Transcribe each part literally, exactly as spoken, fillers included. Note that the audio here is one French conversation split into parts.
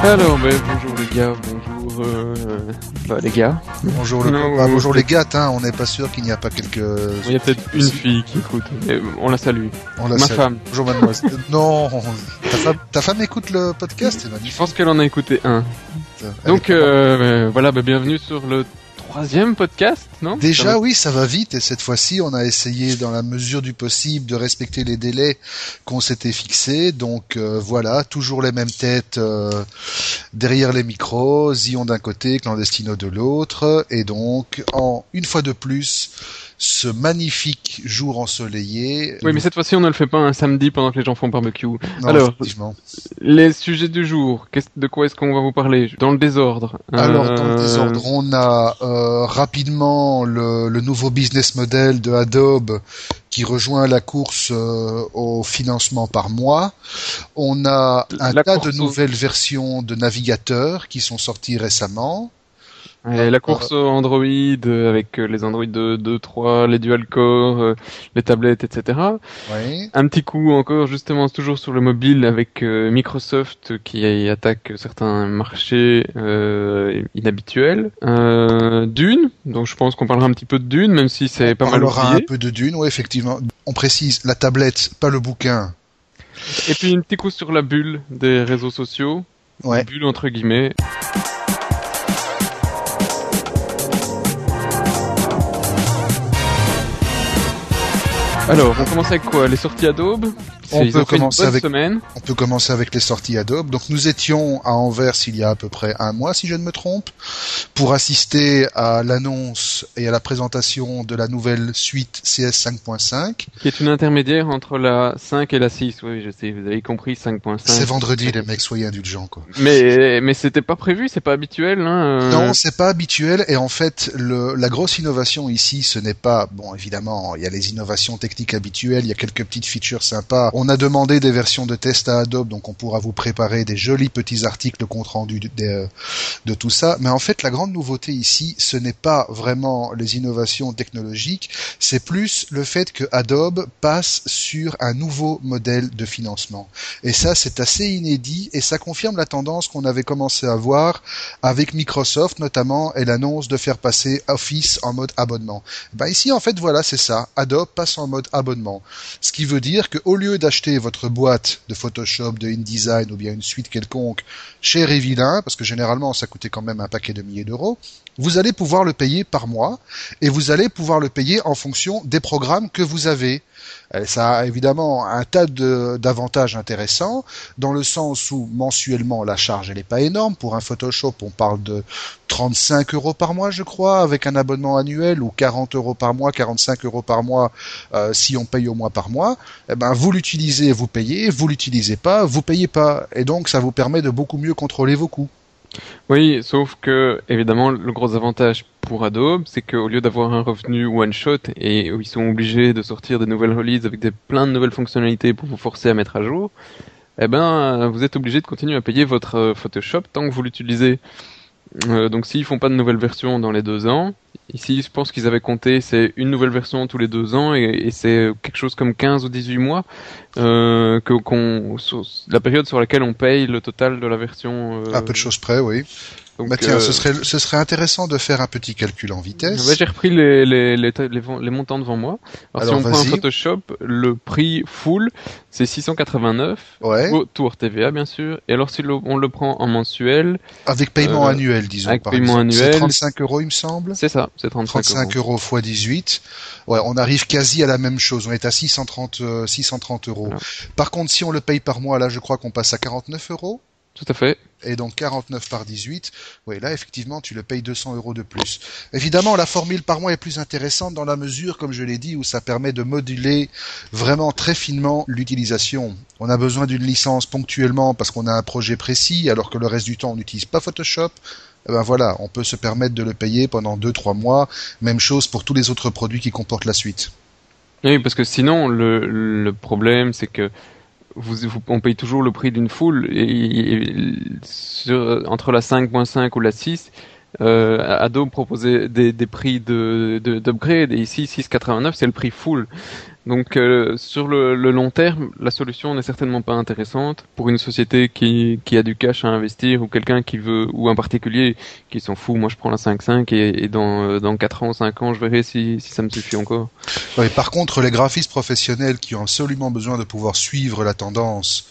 Alors, ben, bonjour les gars, bonjour euh, bah, les gars. Bonjour, le... Non, ah, euh, bonjour les gâtes, hein, on n'est pas sûr qu'il n'y a pas quelques... Il y a peut-être une fille qui écoute, mais on la salue. On la Ma salue. femme. Bonjour mademoiselle. Non, ta femme, ta femme écoute le podcast, c'est Je magnifique. pense qu'elle en a écouté un. Elle Donc est pas mal. euh, voilà, bah, bienvenue sur le troisième podcast, non? Déjà, Ça va- oui, ça va vite, et cette fois-ci, on a essayé, dans la mesure du possible, de respecter les délais qu'on s'était fixés. Donc euh, voilà, toujours les mêmes têtes euh, derrière les micros, Zion d'un côté, Clandestino de l'autre, et donc, en une fois de plus, ce magnifique jour ensoleillé. Oui, mais cette fois-ci, on ne le fait pas un samedi pendant que les gens font barbecue. Non, Alors, effectivement. les sujets du jour, qu'est-ce- de quoi est-ce qu'on va vous parler? Dans le désordre. Alors, dans le Euh, désordre, on a euh, rapidement le, le nouveau business model de Adobe qui rejoint la course euh, au financement par mois. On a un La tas course de au- nouvelles versions de navigateurs qui sont sorties récemment. Et la course au Android euh, avec euh, les Android deux, deux, trois, les dual-core, euh, les tablettes, et cetera. Oui. Un petit coup encore justement toujours sur le mobile avec euh, Microsoft qui attaque certains marchés euh, inhabituels. Euh, Dune, donc je pense qu'on parlera un petit peu de Dune, même si c'est On pas mal parlera un oublié. peu de Dune, oui, effectivement. On précise, la tablette, pas le bouquin. Et puis un petit coup sur la bulle des réseaux sociaux. Ouais. Bulle entre guillemets. Alors, on commence avec quoi? Les sorties Adobe? On Ils peut ont fait une commencer bonne avec- semaine. On peut commencer avec les sorties Adobe. Donc nous étions à Anvers il y a à peu près un mois, si je ne me trompe, pour assister à l'annonce et à la présentation de la nouvelle suite C S cinq point cinq. Qui est une intermédiaire entre la cinq et la six. Oui, je sais, vous avez compris, cinq point cinq. C'est vendredi, les mecs, soyez indulgents, quoi. Mais, mais c'était pas prévu, c'est pas habituel, hein. euh. Non, c'est pas habituel, et en fait, le, la grosse innovation ici, ce n'est pas, bon, évidemment, il y a les innovations techniques habituelles, il y a quelques petites features sympas. On a demandé des versions de test à Adobe, donc on pourra vous préparer des jolis petits articles compte rendu de, de, de tout ça. Mais en fait, la grande nouveauté ici, ce n'est pas vraiment les innovations technologiques, c'est plus le fait que Adobe passe sur un nouveau modèle de financement. Et ça, c'est assez inédit, et ça confirme la tendance qu'on avait commencé à voir avec Microsoft notamment, et l'annonce de faire passer Office en mode abonnement. Ben ici, en fait, voilà, c'est ça. Adobe passe en mode abonnement. Ce qui veut dire qu'au lieu d'acheter votre boîte de Photoshop, de InDesign ou bien une suite quelconque cher et vilain, parce que généralement ça coûtait quand même un paquet de milliers d'euros, vous allez pouvoir le payer par mois, et vous allez pouvoir le payer en fonction des programmes que vous avez. Euh, Ça a évidemment un tas de- d'avantages intéressants, dans le sens où mensuellement la charge elle est pas énorme. Pour un Photoshop, on parle de trente-cinq euros par mois, je crois, avec un abonnement annuel, ou quarante euros par mois, quarante-cinq euros par mois euh, si on paye au mois par mois. Eh ben, vous l'utilisez, vous payez, vous l'utilisez pas, vous payez pas, et donc ça vous permet de beaucoup mieux contrôler vos coûts. Oui, sauf que, évidemment, le gros avantage pour Adobe, c'est qu'au lieu d'avoir un revenu one-shot et où ils sont obligés de sortir des nouvelles releases avec des, plein de nouvelles fonctionnalités pour vous forcer à mettre à jour, eh ben, vous êtes obligé de continuer à payer votre euh, Photoshop tant que vous l'utilisez. Euh, donc s'ils font pas de nouvelles versions dans les deux ans, ici je pense qu'ils avaient compté c'est une nouvelle version tous les deux ans et, et c'est quelque chose comme quinze ou dix-huit mois euh, que qu'on sur la période sur laquelle on paye le total de la version. Euh, À peu de choses près, oui. donc, Bah tiens, euh, ce serait, ce serait intéressant de faire un petit calcul en vitesse. ouais, j'ai repris les, les, les, les, les montants devant moi. Alors, Alors, si on prend un vas-y. Photoshop, le prix full, c'est six cent quatre-vingt-neuf, Ouais. tout hors T V A bien sûr. Et alors si le- on le prend en mensuel, Avec paiement Euh, annuel, disons. avec par paiement exemple. C'est annuel. trente-cinq euros, il me semble. c'est ça, c'est trente-cinq, trente-cinq euros. euros fois dix-huit. Ouais, on arrive quasi à la même chose. On est à six cent trente, euh, six cent trente euros. Voilà. Par contre, si on le paye par mois, là, je crois qu'on passe à quarante-neuf euros. Tout à fait. Et donc quarante-neuf par dix-huit, oui, là effectivement tu le payes deux cents euros de plus. Évidemment la formule par mois est plus intéressante dans la mesure, comme je l'ai dit, où ça permet de moduler vraiment très finement l'utilisation. On a besoin d'une licence ponctuellement parce qu'on a un projet précis, alors que le reste du temps on n'utilise pas Photoshop. Eh ben voilà, on peut se permettre de le payer pendant deux trois mois. Même chose pour tous les autres produits qui comportent la suite. Oui, parce que sinon le, le problème c'est que vous, vous- on paye toujours le prix d'une full et, et- sur- entre la cinq point cinq ou la six, euh, Adobe proposait des, des prix de, de, d'upgrade, et ici six quatre-vingt-neuf c'est le prix full. Donc euh, sur le, le long terme, la solution n'est certainement pas intéressante pour une société qui, qui a du cash à investir, ou quelqu'un qui veut, ou un particulier qui s'en fout. Moi je prends la cinq cinq et, et dans, dans quatre ans, cinq ans, je verrai si, si ça me suffit encore. Ouais, par contre, les graphistes professionnels qui ont absolument besoin de pouvoir suivre la tendance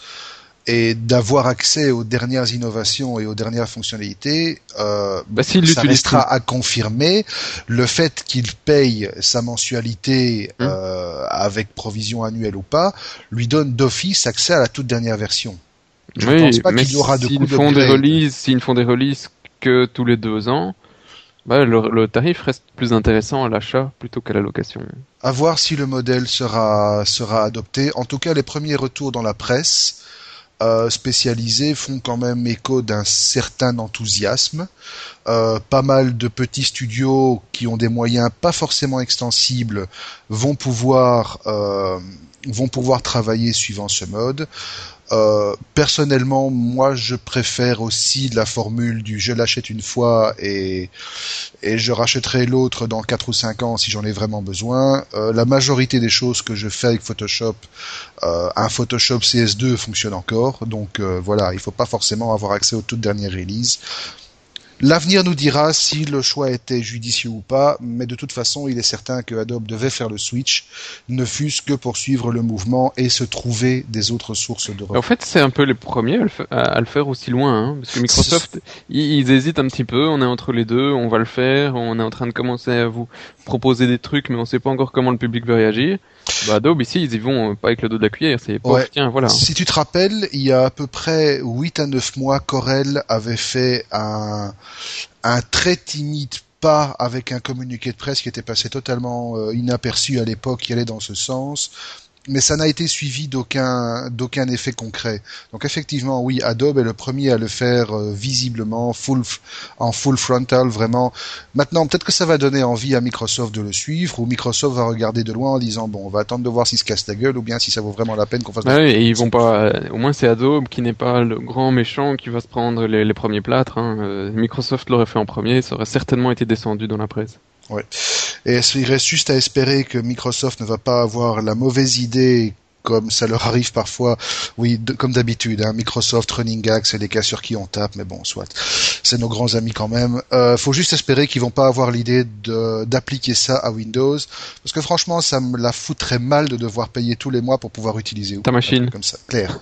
et d'avoir accès aux dernières innovations et aux dernières fonctionnalités, euh, bah, si ça restera à confirmer. Le fait qu'il paye sa mensualité hum. euh, avec provision annuelle ou pas, lui donne d'office accès à la toute dernière version. Je ne oui, pense pas qu'il y aura de s'ils coup de font des releases, s'ils ne font des releases que tous les deux ans, bah, le, le tarif reste plus intéressant à l'achat plutôt qu'à la location. À voir si le modèle sera sera adopté. En tout cas, les premiers retours dans la presse Euh, spécialisés font quand même écho d'un certain enthousiasme. Euh, pas mal de petits studios qui ont des moyens pas forcément extensibles vont pouvoir euh, vont pouvoir travailler suivant ce mode. Euh, personnellement, moi, je préfère aussi la formule du je l'achète une fois et et je rachèterai l'autre dans quatre ou cinq ans si j'en ai vraiment besoin. Euh, la majorité des choses que je fais avec Photoshop, euh, un Photoshop C S deux fonctionne encore, donc euh, voilà, il faut pas forcément avoir accès aux toutes dernières releases. L'avenir nous dira si le choix était judicieux ou pas, mais de toute façon, il est certain que Adobe devait faire le switch, ne fût-ce que pour suivre le mouvement et se trouver des autres sources de revenus. En fait, c'est un peu les premiers à le, fa- à le faire aussi loin, hein, parce que Microsoft, ils, ils hésitent un petit peu, on est entre les deux, on va le faire, on est en train de commencer à vous proposer des trucs, mais on sait pas encore comment le public va réagir. Bah, Adobe, ici, ils y vont pas avec le dos de la cuillère, c'est pas, ouais. tiens, voilà. Si tu te rappelles, il y a à peu près huit à neuf mois, Corel avait fait un, un très timide pas avec un communiqué de presse qui était passé totalement euh, inaperçu à l'époque, qui allait dans ce sens. Mais ça n'a été suivi d'aucun d'aucun effet concret. Donc effectivement, oui, Adobe est le premier à le faire euh, visiblement, full en full frontal, vraiment. Maintenant, peut-être que ça va donner envie à Microsoft de le suivre, ou Microsoft va regarder de loin en disant bon, on va attendre de voir s'il se casse la gueule, ou bien si ça vaut vraiment la peine qu'on fasse. Ouais, et ils vont pas. Euh, au moins, c'est Adobe qui n'est pas le grand méchant qui va se prendre les, les premiers plâtres. Hein. Euh, Microsoft l'aurait fait en premier, ça aurait certainement été descendu dans la presse. Ouais. Et il reste juste à espérer que Microsoft ne va pas avoir la mauvaise idée, comme ça leur arrive parfois, oui, de, comme d'habitude, hein, Microsoft, Running Gag, c'est des cas sur qui on tape, mais bon, soit, c'est nos grands amis quand même. Euh, faut juste espérer qu'ils vont pas avoir l'idée de, d'appliquer ça à Windows, parce que franchement, ça me la foutrait mal de devoir payer tous les mois pour pouvoir utiliser ta machine comme ça, clair.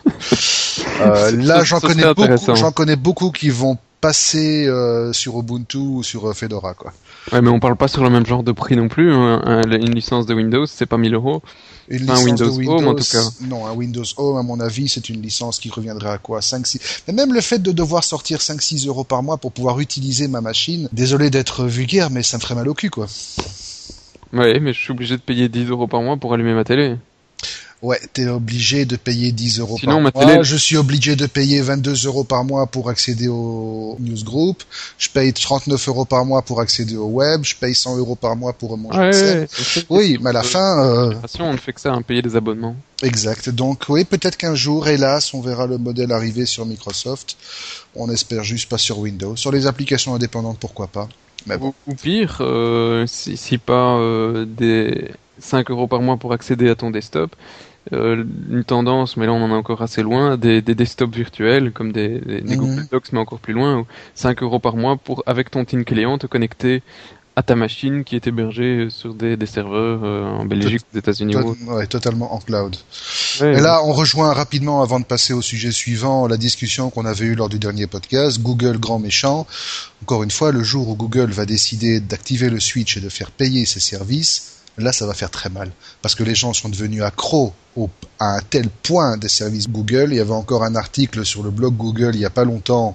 euh, là, j'en connais beaucoup, j'en connais beaucoup qui vont passer euh, sur Ubuntu ou sur euh, Fedora, quoi. Ouais, mais on parle pas sur le même genre de prix non plus. Hein. Un, une licence de Windows, c'est pas mille euros. Une enfin, licence Windows de Windows, Home, en tout cas. Non, un Windows Home, à mon avis, c'est une licence qui reviendrait à quoi? cinq, six... Mais même le fait de devoir sortir cinq, six euros par mois pour pouvoir utiliser ma machine, désolé d'être vulgaire, mais ça me ferait mal au cul, quoi. Ouais, mais je suis obligé de payer dix euros par mois pour allumer ma télé. Ouais, t'es obligé de payer dix euros Sinon, par ma mois. télé... Je suis obligé de payer vingt-deux euros par mois pour accéder au newsgroup. Je paye trente-neuf euros par mois pour accéder au web. Je paye cent euros par mois pour mon ouais, G S M. ouais, c'est oui, mais à la fin... Euh... On ne fait que ça, hein, payer des abonnements. Exact. Donc oui, peut-être qu'un jour, hélas, on verra le modèle arriver sur Microsoft. On espère juste pas sur Windows. Sur les applications indépendantes, pourquoi pas. Mais bon. Ou, ou pire, euh, si, si pas euh, des cinq euros par mois pour accéder à ton desktop, euh, une tendance, mais là on en est encore assez loin, des, des desktops virtuels, comme des, des, des Mhm. Google Docs, mais encore plus loin, où cinq euros par mois pour, avec ton T I N client, te connecter à ta machine qui est hébergée sur des, des serveurs euh, en Belgique, aux États-Unis ou autre. Ouais, totalement en cloud. Ouais, Et là, on rejoint rapidement, avant de passer au sujet suivant, la discussion qu'on avait eue lors du dernier podcast. Google, grand méchant. Encore une fois, le jour où Google va décider d'activer le switch et de faire payer ses services, là, ça va faire très mal. Parce que les gens sont devenus accros au, à un tel point des services Google. Il y avait encore un article sur le blog Google il y a pas longtemps,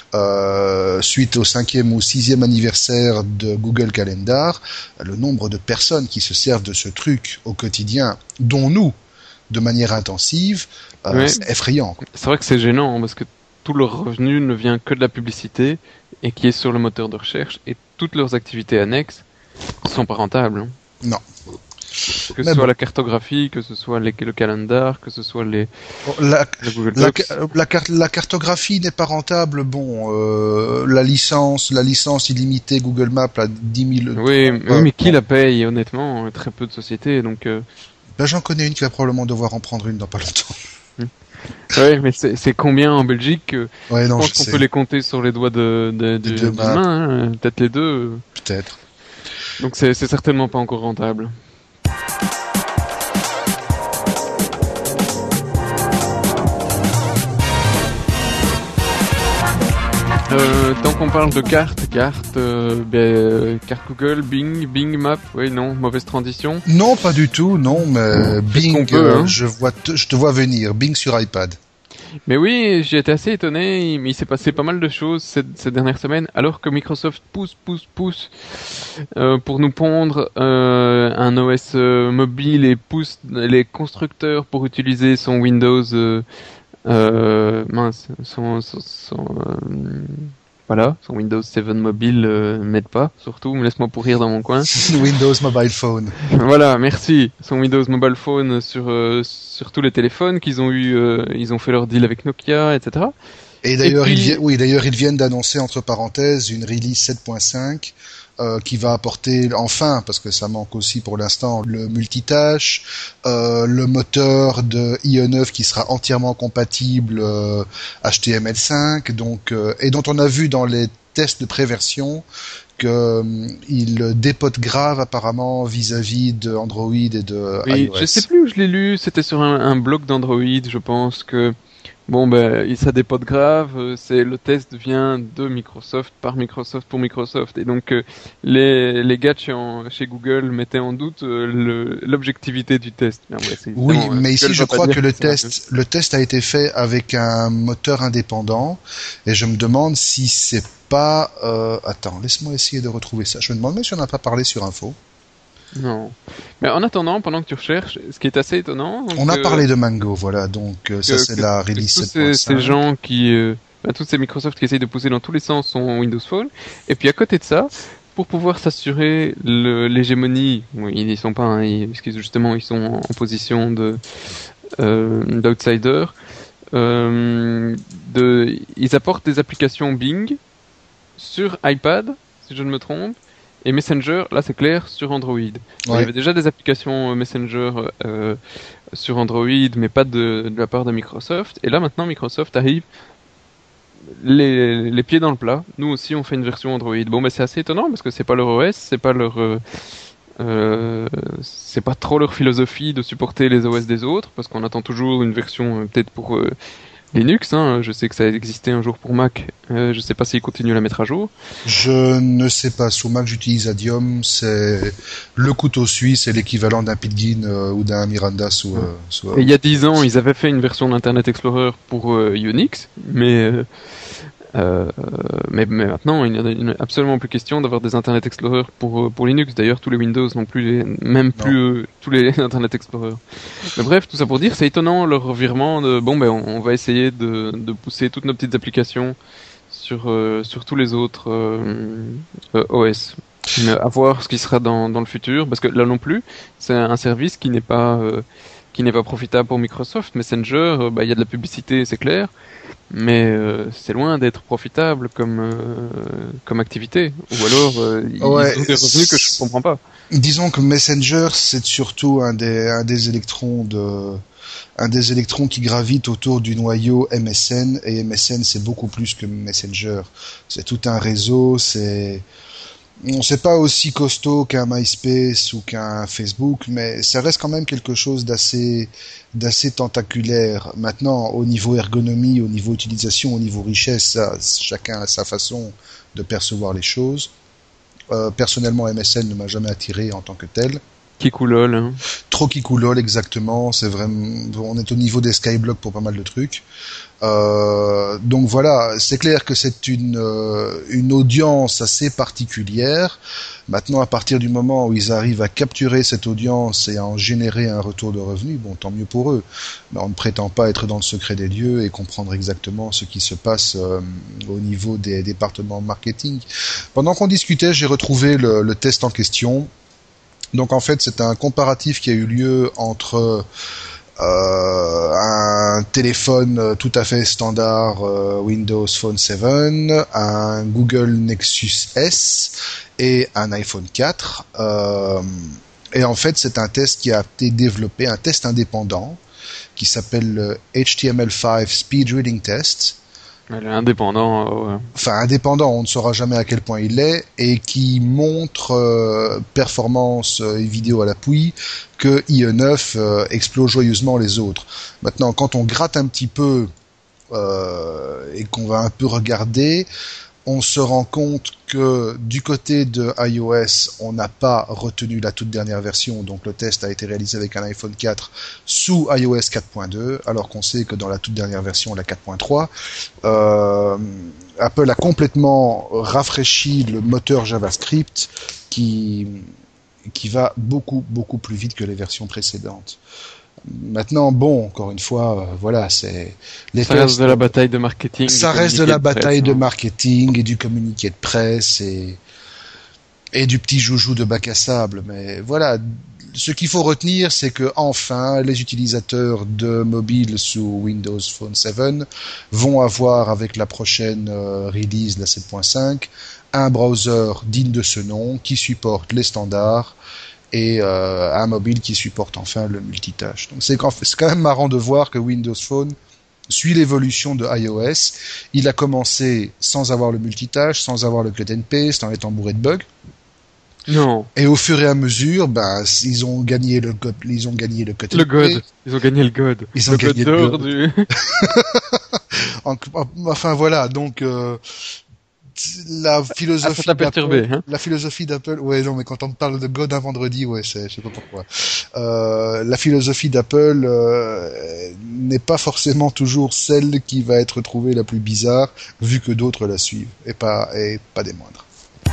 euh, suite au cinquième ou sixième anniversaire de Google Calendar. Le nombre de personnes qui se servent de ce truc au quotidien, dont nous, de manière intensive, euh, ouais. c'est effrayant. C'est vrai que c'est gênant, hein, parce que tout leur revenu ne vient que de la publicité, et qui est sur le moteur de recherche, et toutes leurs activités annexes sont pas rentables. Hein. Non. Que Mais ce soit bon. la cartographie, que ce soit les, le calendar, que ce soit les, Bon, la, le Google la, Docs. la, carte- la cartographie n'est pas rentable. Bon, euh, la licence, la licence illimitée Google Maps à dix mille. Oui, euh, oui, mais qui bon. la paye, honnêtement? Très peu de sociétés, donc... Euh... Ben, j'en connais une qui va probablement devoir en prendre une dans pas longtemps. Ouais, mais c'est c'est combien en Belgique? euh, Ouais, Je non, pense je qu'on sais. peut les compter sur les doigts de, de, Les de- deux d'une mains, main, hein, peut-être les deux. euh. peut-être. Donc c'est c'est certainement pas encore rentable. Euh, tant qu'on parle de cartes, cartes, euh, ben, euh, carte Google, Bing, Bing Map, oui, non, mauvaise transition. Non, pas du tout, non, mais Bing, qu'on peut, euh, hein. je vois, te- je te vois venir. Bing sur iPad. Mais oui, j'ai été assez étonné, mais il s'est passé pas mal de choses cette, ces dernières semaines, alors que Microsoft pousse, pousse, pousse euh, pour nous pondre euh, un O S euh, mobile et pousse les constructeurs pour utiliser son Windows, euh, euh, mince, son, son, son, euh, voilà, son Windows sept mobile euh, m'aide pas, surtout, me laisse-moi pourrir dans mon coin. Windows Mobile Phone. Voilà, merci. Son Windows Mobile Phone sur euh, sur tous les téléphones qu'ils ont eu, euh, ils ont fait leur deal avec Nokia, et cetera. Et d'ailleurs, puis- ils viennent, oui, d'ailleurs, ils viennent d'annoncer entre parenthèses une release sept point cinq euh, qui va apporter enfin, parce que ça manque aussi pour l'instant, le multitâche, euh, le moteur de I E neuf qui sera entièrement compatible euh, H T M L cinq, donc euh, et dont on a vu dans les tests de préversion que euh, il dépote grave apparemment vis-à-vis de Android et de Oui, iOS. je sais plus où je l'ai lu, c'était sur un, un blog d'Android, je pense que bon ben ça dépote grave, euh, c'est le test vient de Microsoft par Microsoft pour Microsoft et donc euh, les les gars chez, en- chez Google mettaient en doute euh, le- l'objectivité du test. Mais ouais, c'est Oui, évidemment, euh, mais ici Google je va pas crois dire que le c'est un test, le test a été fait avec un moteur indépendant et je me demande si c'est pas. Euh, attends, laisse-moi essayer de retrouver ça. Je me demande même si on n'a pas parlé sur Info. Non. Mais en attendant, pendant que tu recherches, ce qui est assez étonnant, On a que- parlé de Mango, voilà. Donc euh, ça que- c'est que- la que release tous sept ces, point ces cinq. gens qui, euh, bah, tous ces Microsoft qui essayent de pousser dans tous les sens son Windows Phone, et puis à côté de ça, pour pouvoir s'assurer le- l'hégémonie, bon, ils n'y sont pas, hein, ils- parce qu'ils justement ils sont en, en position de euh, d'outsider, euh, de, ils apportent des applications Bing sur iPad, si je ne me trompe, et Messenger, là c'est clair, sur Android. Il y Ouais. avait déjà des applications euh, Messenger euh, sur Android, mais pas de, de la part de Microsoft. Et là maintenant Microsoft arrive les, les pieds dans le plat. Nous aussi on fait une version Android. Bon, mais c'est assez étonnant parce que c'est pas leur O S, c'est pas leur, euh, euh, c'est pas trop leur philosophie de supporter les O S des autres, parce qu'on attend toujours une version euh, peut-être pour euh, Linux. Hein. Je sais que ça a existé un jour pour Mac. Euh, je sais pas s'ils continuent à la mettre à jour. Je ne sais pas. Sous Mac j'utilise Adium. C'est le couteau suisse, c'est l'équivalent d'un Pidgin euh, ou d'un Miranda sous. Euh, sous Et il y a dix ans, ils avaient fait une version d'Internet Explorer pour euh, Unix, mais, euh, euh, mais mais maintenant, il n'y a absolument plus question d'avoir des Internet Explorer pour euh, pour Linux. D'ailleurs, tous les Windows non plus, les, même plus euh, tous les Internet Explorer. Mais bref, tout ça pour dire, c'est étonnant leur revirement de bon, ben on, on va essayer de de pousser toutes nos petites applications sur euh, sur tous les autres euh, euh, O S. Mais à voir ce qui sera dans dans le futur, parce que là non plus, c'est un service qui n'est pas euh, qui n'est pas profitable pour Microsoft. Messenger, euh, bah, il y a de la publicité, c'est clair, mais euh, c'est loin d'être profitable comme euh, comme activité. Ou alors, euh, ils Ouais, ont des revenus que je comprends pas. Disons que Messenger, c'est surtout un des, un des électrons de, un des électrons qui gravitent autour du noyau M S N, et M S N c'est beaucoup plus que Messenger. C'est tout un réseau, c'est, on sait pas aussi costaud qu'un MySpace ou qu'un Facebook, mais ça reste quand même quelque chose d'assez, d'assez tentaculaire. Maintenant, au niveau ergonomie, au niveau utilisation, au niveau richesse, ça, chacun a sa façon de percevoir les choses. Euh, personnellement, M S N ne m'a jamais attiré en tant que tel. Kikoulol, hein. Trop Kikoulol, exactement. C'est vraiment, on est au niveau des Skyblock pour pas mal de trucs. Euh, donc voilà, c'est clair que c'est une euh, une audience assez particulière. Maintenant, à partir du moment où ils arrivent à capturer cette audience et à en générer un retour de revenus, bon, tant mieux pour eux. Mais on ne prétend pas être dans le secret des lieux et comprendre exactement ce qui se passe euh, au niveau des départements marketing. Pendant qu'on discutait, j'ai retrouvé le, le test en question. Donc en fait, c'est un comparatif qui a eu lieu entre euh, un téléphone tout à fait standard euh, Windows Phone sept, un Google Nexus S et un iPhone quatre. Euh, et en fait, c'est un test qui a été développé, un test indépendant qui s'appelle le H T M L cinq Speed Reading Test. Elle est indépendant. Ouais. Enfin, indépendant, on ne saura jamais à quel point il l'est, et qui montre, euh, performance et vidéo à l'appui, que I E neuf euh, explose joyeusement les autres. Maintenant, quand on gratte un petit peu euh, et qu'on va un peu regarder, on se rend compte que du côté de iOS, on n'a pas retenu la toute dernière version, donc le test a été réalisé avec un iPhone quatre sous iOS quatre point deux, alors qu'on sait que dans la toute dernière version, la quatre point trois, euh, Apple a complètement rafraîchi le moteur JavaScript qui, qui va beaucoup, beaucoup plus vite que les versions précédentes. Maintenant, bon, encore une fois, euh, voilà, c'est les ça tests, reste de la bataille de marketing. Ça reste de la bataille de marketing et du communiqué de presse et et du petit joujou de bac à sable. Mais voilà, ce qu'il faut retenir, c'est que enfin, les utilisateurs de mobile sous Windows Phone sept vont avoir, avec la prochaine euh, release, la sept point cinq, un browser digne de ce nom qui supporte les standards. Et euh, un mobile qui supporte enfin le multitâche. Donc c'est quand, c'est quand même marrant de voir que Windows Phone suit l'évolution de iOS. Il a commencé sans avoir le multitâche, sans avoir le cut and paste, en étant bourré de bugs. Non. Et au fur et à mesure, ben ils ont gagné le ils ont gagné le cut and le paste. God. Ils ont gagné le God. Ils ont le gagné God le God. Du... enfin voilà, donc. Euh, La philosophie ah, perturbé, hein la philosophie d'Apple, ouais non mais quand on parle de God un vendredi, ouais c'est, je sais pas pourquoi. Euh, la philosophie d'Apple euh, n'est pas forcément toujours celle qui va être trouvée la plus bizarre, vu que d'autres la suivent et pas et pas des moindres.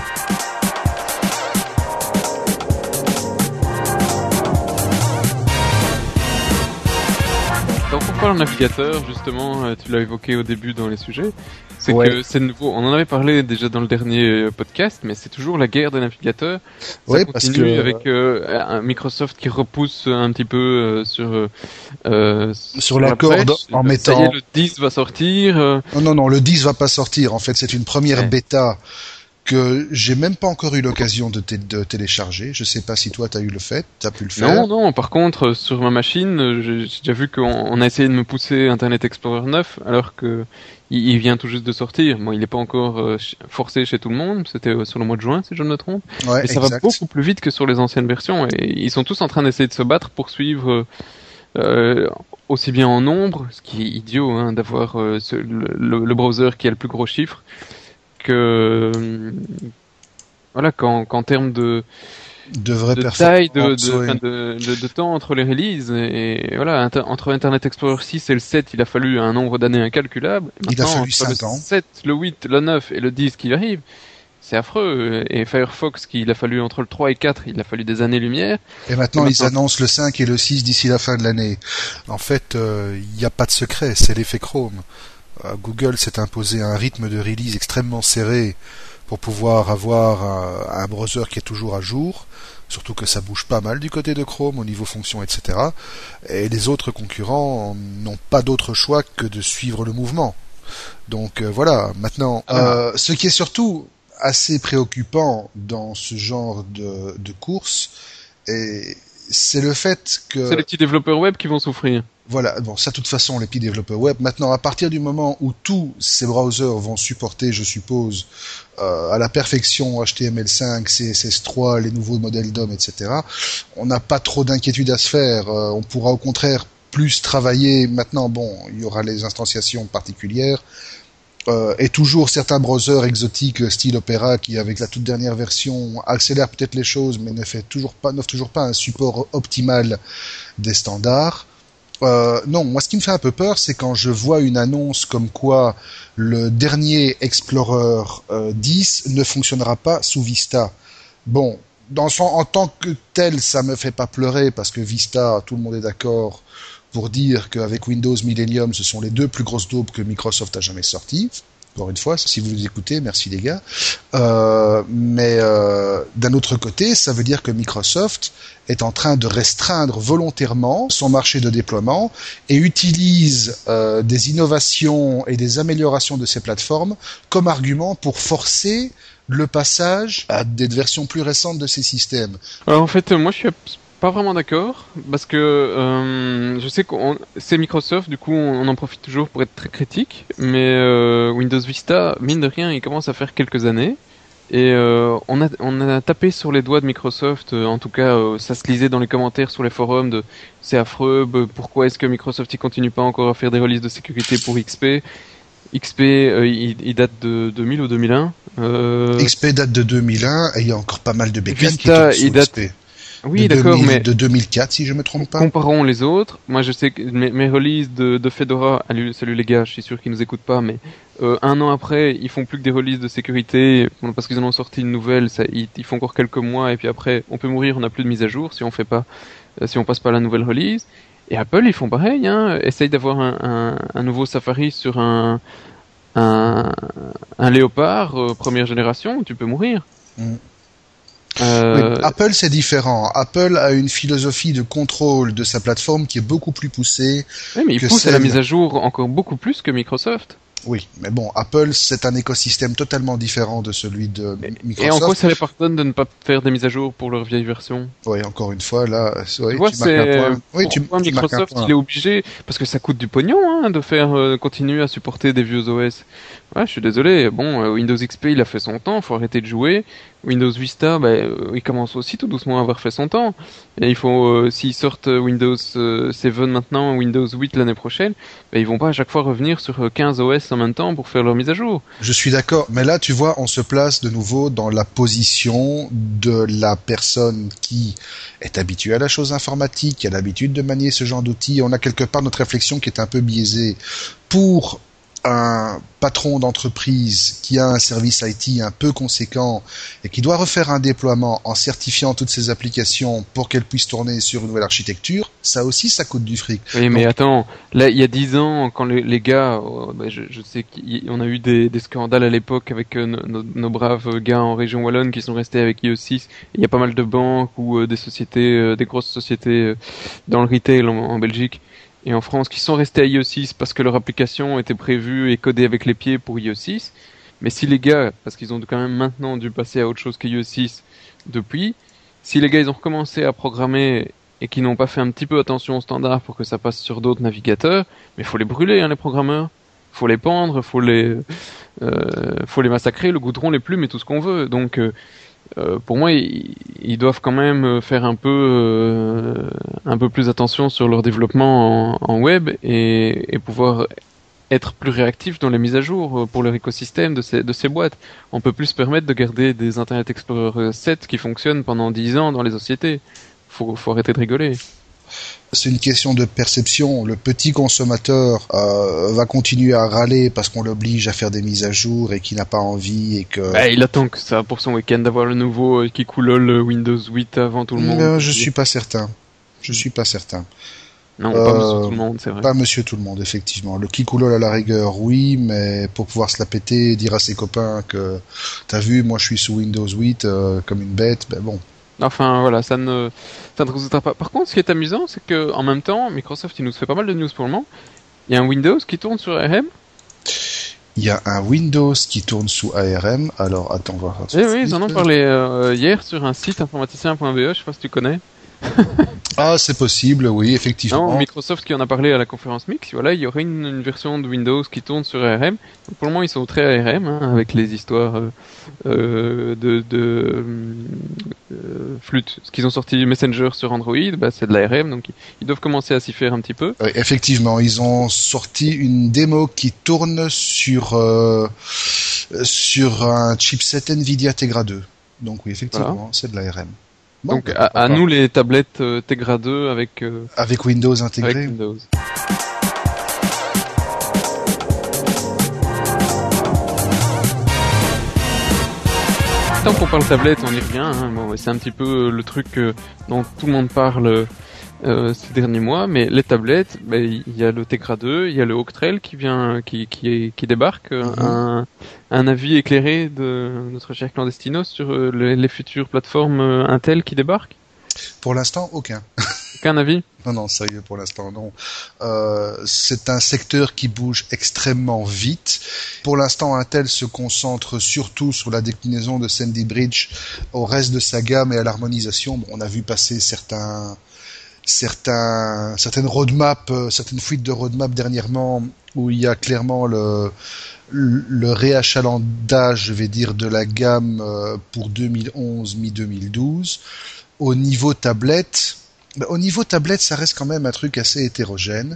Donc on parle navigateur, justement, tu l'as évoqué au début dans les sujets. C'est ouais. que c'est nouveau. On en avait parlé déjà dans le dernier podcast, mais c'est toujours la guerre des navigateurs. Ça ouais, continue parce que... avec euh, un Microsoft qui repousse un petit peu euh, sur euh, sur, sur la corde en mettant. Ça y est, le dix va sortir. Euh... Non non non, le dix va pas sortir. En fait, c'est une première ouais. bêta que j'ai même pas encore eu l'occasion de, t- de télécharger. Je sais pas si toi t'as eu le fait, t'as pu le faire. Non, non. Par contre, sur ma machine, j'ai, j'ai déjà vu qu'on on a essayé de me pousser Internet Explorer neuf, alors que il, il vient tout juste de sortir. Bon, il est pas encore euh, forcé chez tout le monde. C'était euh, sur le mois de juin, si je ne me trompe. Ouais, et ça exact. va beaucoup plus vite que sur les anciennes versions. Et ils sont tous en train d'essayer de se battre pour suivre. Euh, aussi bien en nombre, ce qui est idiot, hein, d'avoir euh, ce, le, le, le browser qui a le plus gros chiffre. Que voilà, qu'en, qu'en termes de de, vraie de taille, de, de, ouais. de, de, de temps entre les releases, et, et voilà, inter, entre Internet Explorer six et le sept, il a fallu un nombre d'années incalculable. Il a fallu cinq ans. Le sept, le huit, le neuf et le dix qui arrive, c'est affreux. Et Firefox, qu'il a fallu entre le trois et quatre, il a fallu des années-lumière. Et maintenant, et maintenant ils annoncent le cinq et le six d'ici la fin de l'année. En fait, il euh, n'y a pas de secret, c'est l'effet Chrome. Google s'est imposé un rythme de release extrêmement serré pour pouvoir avoir un, un browser qui est toujours à jour, surtout que ça bouge pas mal du côté de Chrome au niveau fonction, et cetera. Et les autres concurrents n'ont pas d'autre choix que de suivre le mouvement. Donc euh, voilà, maintenant, ah. euh, ce qui est surtout assez préoccupant dans ce genre de, de course, et c'est le fait que... C'est les petits développeurs web qui vont souffrir. Voilà, bon, ça, de toute façon, les petits développeurs web. Maintenant, à partir du moment où tous ces browsers vont supporter, je suppose, euh, à la perfection H T M L cinq, C S S trois, les nouveaux modèles D O M, et cetera, on n'a pas trop d'inquiétude à se faire. Euh, on pourra au contraire plus travailler. Maintenant, bon, il y aura les instanciations particulières. Euh, et toujours certains browsers exotiques style Opera qui, avec la toute dernière version, accélèrent peut-être les choses, mais ne fait toujours pas, n'offre toujours pas un support optimal des standards. Euh, non, moi ce qui me fait un peu peur, c'est quand je vois une annonce comme quoi le dernier Explorer euh, dix ne fonctionnera pas sous Vista. Bon, dans son, en tant que tel, ça me fait pas pleurer parce que Vista, tout le monde est d'accord pour dire qu'avec Windows Millennium, ce sont les deux plus grosses daubes que Microsoft a jamais sorties. Encore une fois, si vous nous écoutez, merci les gars. Euh, mais euh, d'un autre côté, ça veut dire que Microsoft est en train de restreindre volontairement son marché de déploiement et utilise euh, des innovations et des améliorations de ses plateformes comme argument pour forcer le passage à des versions plus récentes de ces systèmes. Alors en fait, moi je suis pas vraiment d'accord, parce que euh, je sais que c'est Microsoft, du coup on en profite toujours pour être très critique, mais euh, Windows Vista, mine de rien, il commence à faire quelques années, et euh, on, a, on a tapé sur les doigts de Microsoft, euh, en tout cas euh, ça se lisait dans les commentaires sur les forums de c'est affreux, bah, pourquoi est-ce que Microsoft il continue pas encore à faire des releases de sécurité pour X P. X P, euh, il, il date de deux mille ou deux mille un. Euh... X P date de deux mille un, et il y a encore pas mal de bécanes Vista, qui tournent sous il date... X P. Oui, de d'accord, deux mille, mais de deux mille quatre, si je me trompe pas. Comparons les autres. Moi, je sais que mes, mes releases de, de Fedora, allez, salut les gars, je suis sûr qu'ils nous écoutent pas, mais euh, un an après, ils font plus que des releases de sécurité parce qu'ils en ont sorti une nouvelle. Ça, ils, ils font encore quelques mois et puis après, on peut mourir, on n'a plus de mise à jour si on fait pas, euh, si on passe pas la nouvelle release. Et Apple, ils font pareil, hein. Essaye d'avoir un, un, un nouveau Safari sur un un, un Léopard euh, première génération, tu peux mourir. Mm. Euh... Oui, Apple, c'est différent. Apple a une philosophie de contrôle de sa plateforme qui est beaucoup plus poussée. Oui, mais il pousse à la mise à jour encore beaucoup plus que Microsoft. Oui, mais bon, Apple, c'est un écosystème totalement différent de celui de Microsoft. Et en quoi ça les pardonne de ne pas faire des mises à jour pour leur vieille version? Oui, encore une fois, là, oui, tu vois, tu marques un point. Oui, tu, pourquoi tu marques un Microsoft, point. il est obligé, parce que ça coûte du pognon, hein, de faire euh, continuer à supporter des vieux O S. Ouais, je suis désolé. Bon, euh, Windows X P, il a fait son temps, faut arrêter de jouer. Windows Vista, bah, euh, il commence aussi tout doucement à avoir fait son temps. Et il faut, euh, s'ils sortent Windows euh, sept maintenant, Windows huit l'année prochaine, bah, ils vont pas à chaque fois revenir sur quinze O S en même temps pour faire leur mise à jour. Je suis d'accord, mais là, tu vois, on se place de nouveau dans la position de la personne qui est habituée à la chose informatique, qui a l'habitude de manier ce genre d'outils. On a quelque part notre réflexion qui est un peu biaisée. Pour un patron d'entreprise qui a un service I T un peu conséquent et qui doit refaire un déploiement en certifiant toutes ses applications pour qu'elles puissent tourner sur une nouvelle architecture, ça aussi, ça coûte du fric. Oui, mais Donc... attends, là, il y a dix ans, quand les, les gars, euh, bah, je, je sais qu'on a eu des, des scandales à l'époque avec euh, nos, nos, nos braves gars en région wallonne qui sont restés avec I O six. Il y a pas mal de banques ou euh, des sociétés, euh, des grosses sociétés euh, dans le retail en, en Belgique et en France qui sont restés à I O six parce que leur application était prévue et codée avec les pieds pour I O six. Mais si les gars, parce qu'ils ont quand même maintenant dû passer à autre chose que I O six depuis, si les gars ils ont recommencé à programmer et qui n'ont pas fait un petit peu attention aux standards pour que ça passe sur d'autres navigateurs, mais faut les brûler, hein, les programmeurs. Faut les pendre, faut les, euh, faut les massacrer, le goudron, les plumes et tout ce qu'on veut. Donc, euh, Euh, pour moi, ils, ils doivent quand même faire un peu, euh, un peu plus attention sur leur développement en, en web et, et pouvoir être plus réactifs dans les mises à jour pour leur écosystème de ces, de ces boîtes. On peut plus se permettre de garder des Internet Explorer sept qui fonctionnent pendant dix ans dans les sociétés. Faut, faut arrêter de rigoler. C'est une question de perception. Le petit consommateur euh, va continuer à râler parce qu'on l'oblige à faire des mises à jour et qu'il n'a pas envie et que... Bah, il attend que ça pour son week-end d'avoir le nouveau qui coulole le Windows huit avant tout le monde. Euh, je suis pas certain. Je suis pas certain. Non, euh, pas Monsieur Tout le Monde, c'est vrai. Pas Monsieur Tout le Monde, effectivement. Le Kikoulol à la rigueur, oui, mais pour pouvoir se la péter, dire à ses copains que t'as vu, moi je suis sous Windows huit euh, comme une bête, ben bon. Enfin voilà, ça ne, ça ne résultera pas. Par contre, ce qui est amusant, c'est que en même temps, Microsoft il nous fait pas mal de news pour le moment. Il y a un Windows qui tourne sur A R M. Il y a un Windows qui tourne sous A R M. Alors attends, on va voir. Eh oui, ils en ont parlé euh, hier sur un site informaticien point b e. Je sais pas si tu connais. Ah, c'est possible, oui, effectivement. Non, Microsoft qui en a parlé à la conférence Mix, voilà, il y aurait une, une version de Windows qui tourne sur A R M. Donc pour le moment, ils sont très A R M, hein, avec les histoires euh, euh, de, de euh, flûte. Ce qu'ils ont sorti Messenger sur Android, bah, c'est de l'A R M, donc ils doivent commencer à s'y faire un petit peu. Oui, effectivement, ils ont sorti une démo qui tourne sur euh, sur un chipset Nvidia Tegra deux. Donc oui, effectivement, voilà. C'est de l'A R M. Bon, donc à, à nous les tablettes euh, Tegra deux avec euh, avec Windows intégré. Avec Windows. Tant qu'on parle tablette, on y revient. Hein. Bon, c'est un petit peu le truc euh, dont tout le monde parle euh, ces derniers mois, mais les tablettes, ben, il y a le Tegra deux, il y a le Hawk Trail qui vient, qui, qui, qui débarque, euh, Mhm. un, un avis éclairé de notre cher Clandestino sur euh, les, les futures plateformes euh, Intel qui débarquent. Pour l'instant, aucun. Aucun avis? Non, non, sérieux, pour l'instant, non. Euh, c'est un secteur qui bouge extrêmement vite. Pour l'instant, Intel se concentre surtout sur la déclinaison de Sandy Bridge au reste de sa gamme et à l'harmonisation. Bon, on a vu passer certains, certains, certaines roadmaps, euh, certaines fuites de roadmap dernièrement où il y a clairement le, le réachalandage, je vais dire, de la gamme euh, pour deux mille onze, mi-deux mille douze. Au niveau tablette, bah, au niveau tablette, ça reste quand même un truc assez hétérogène.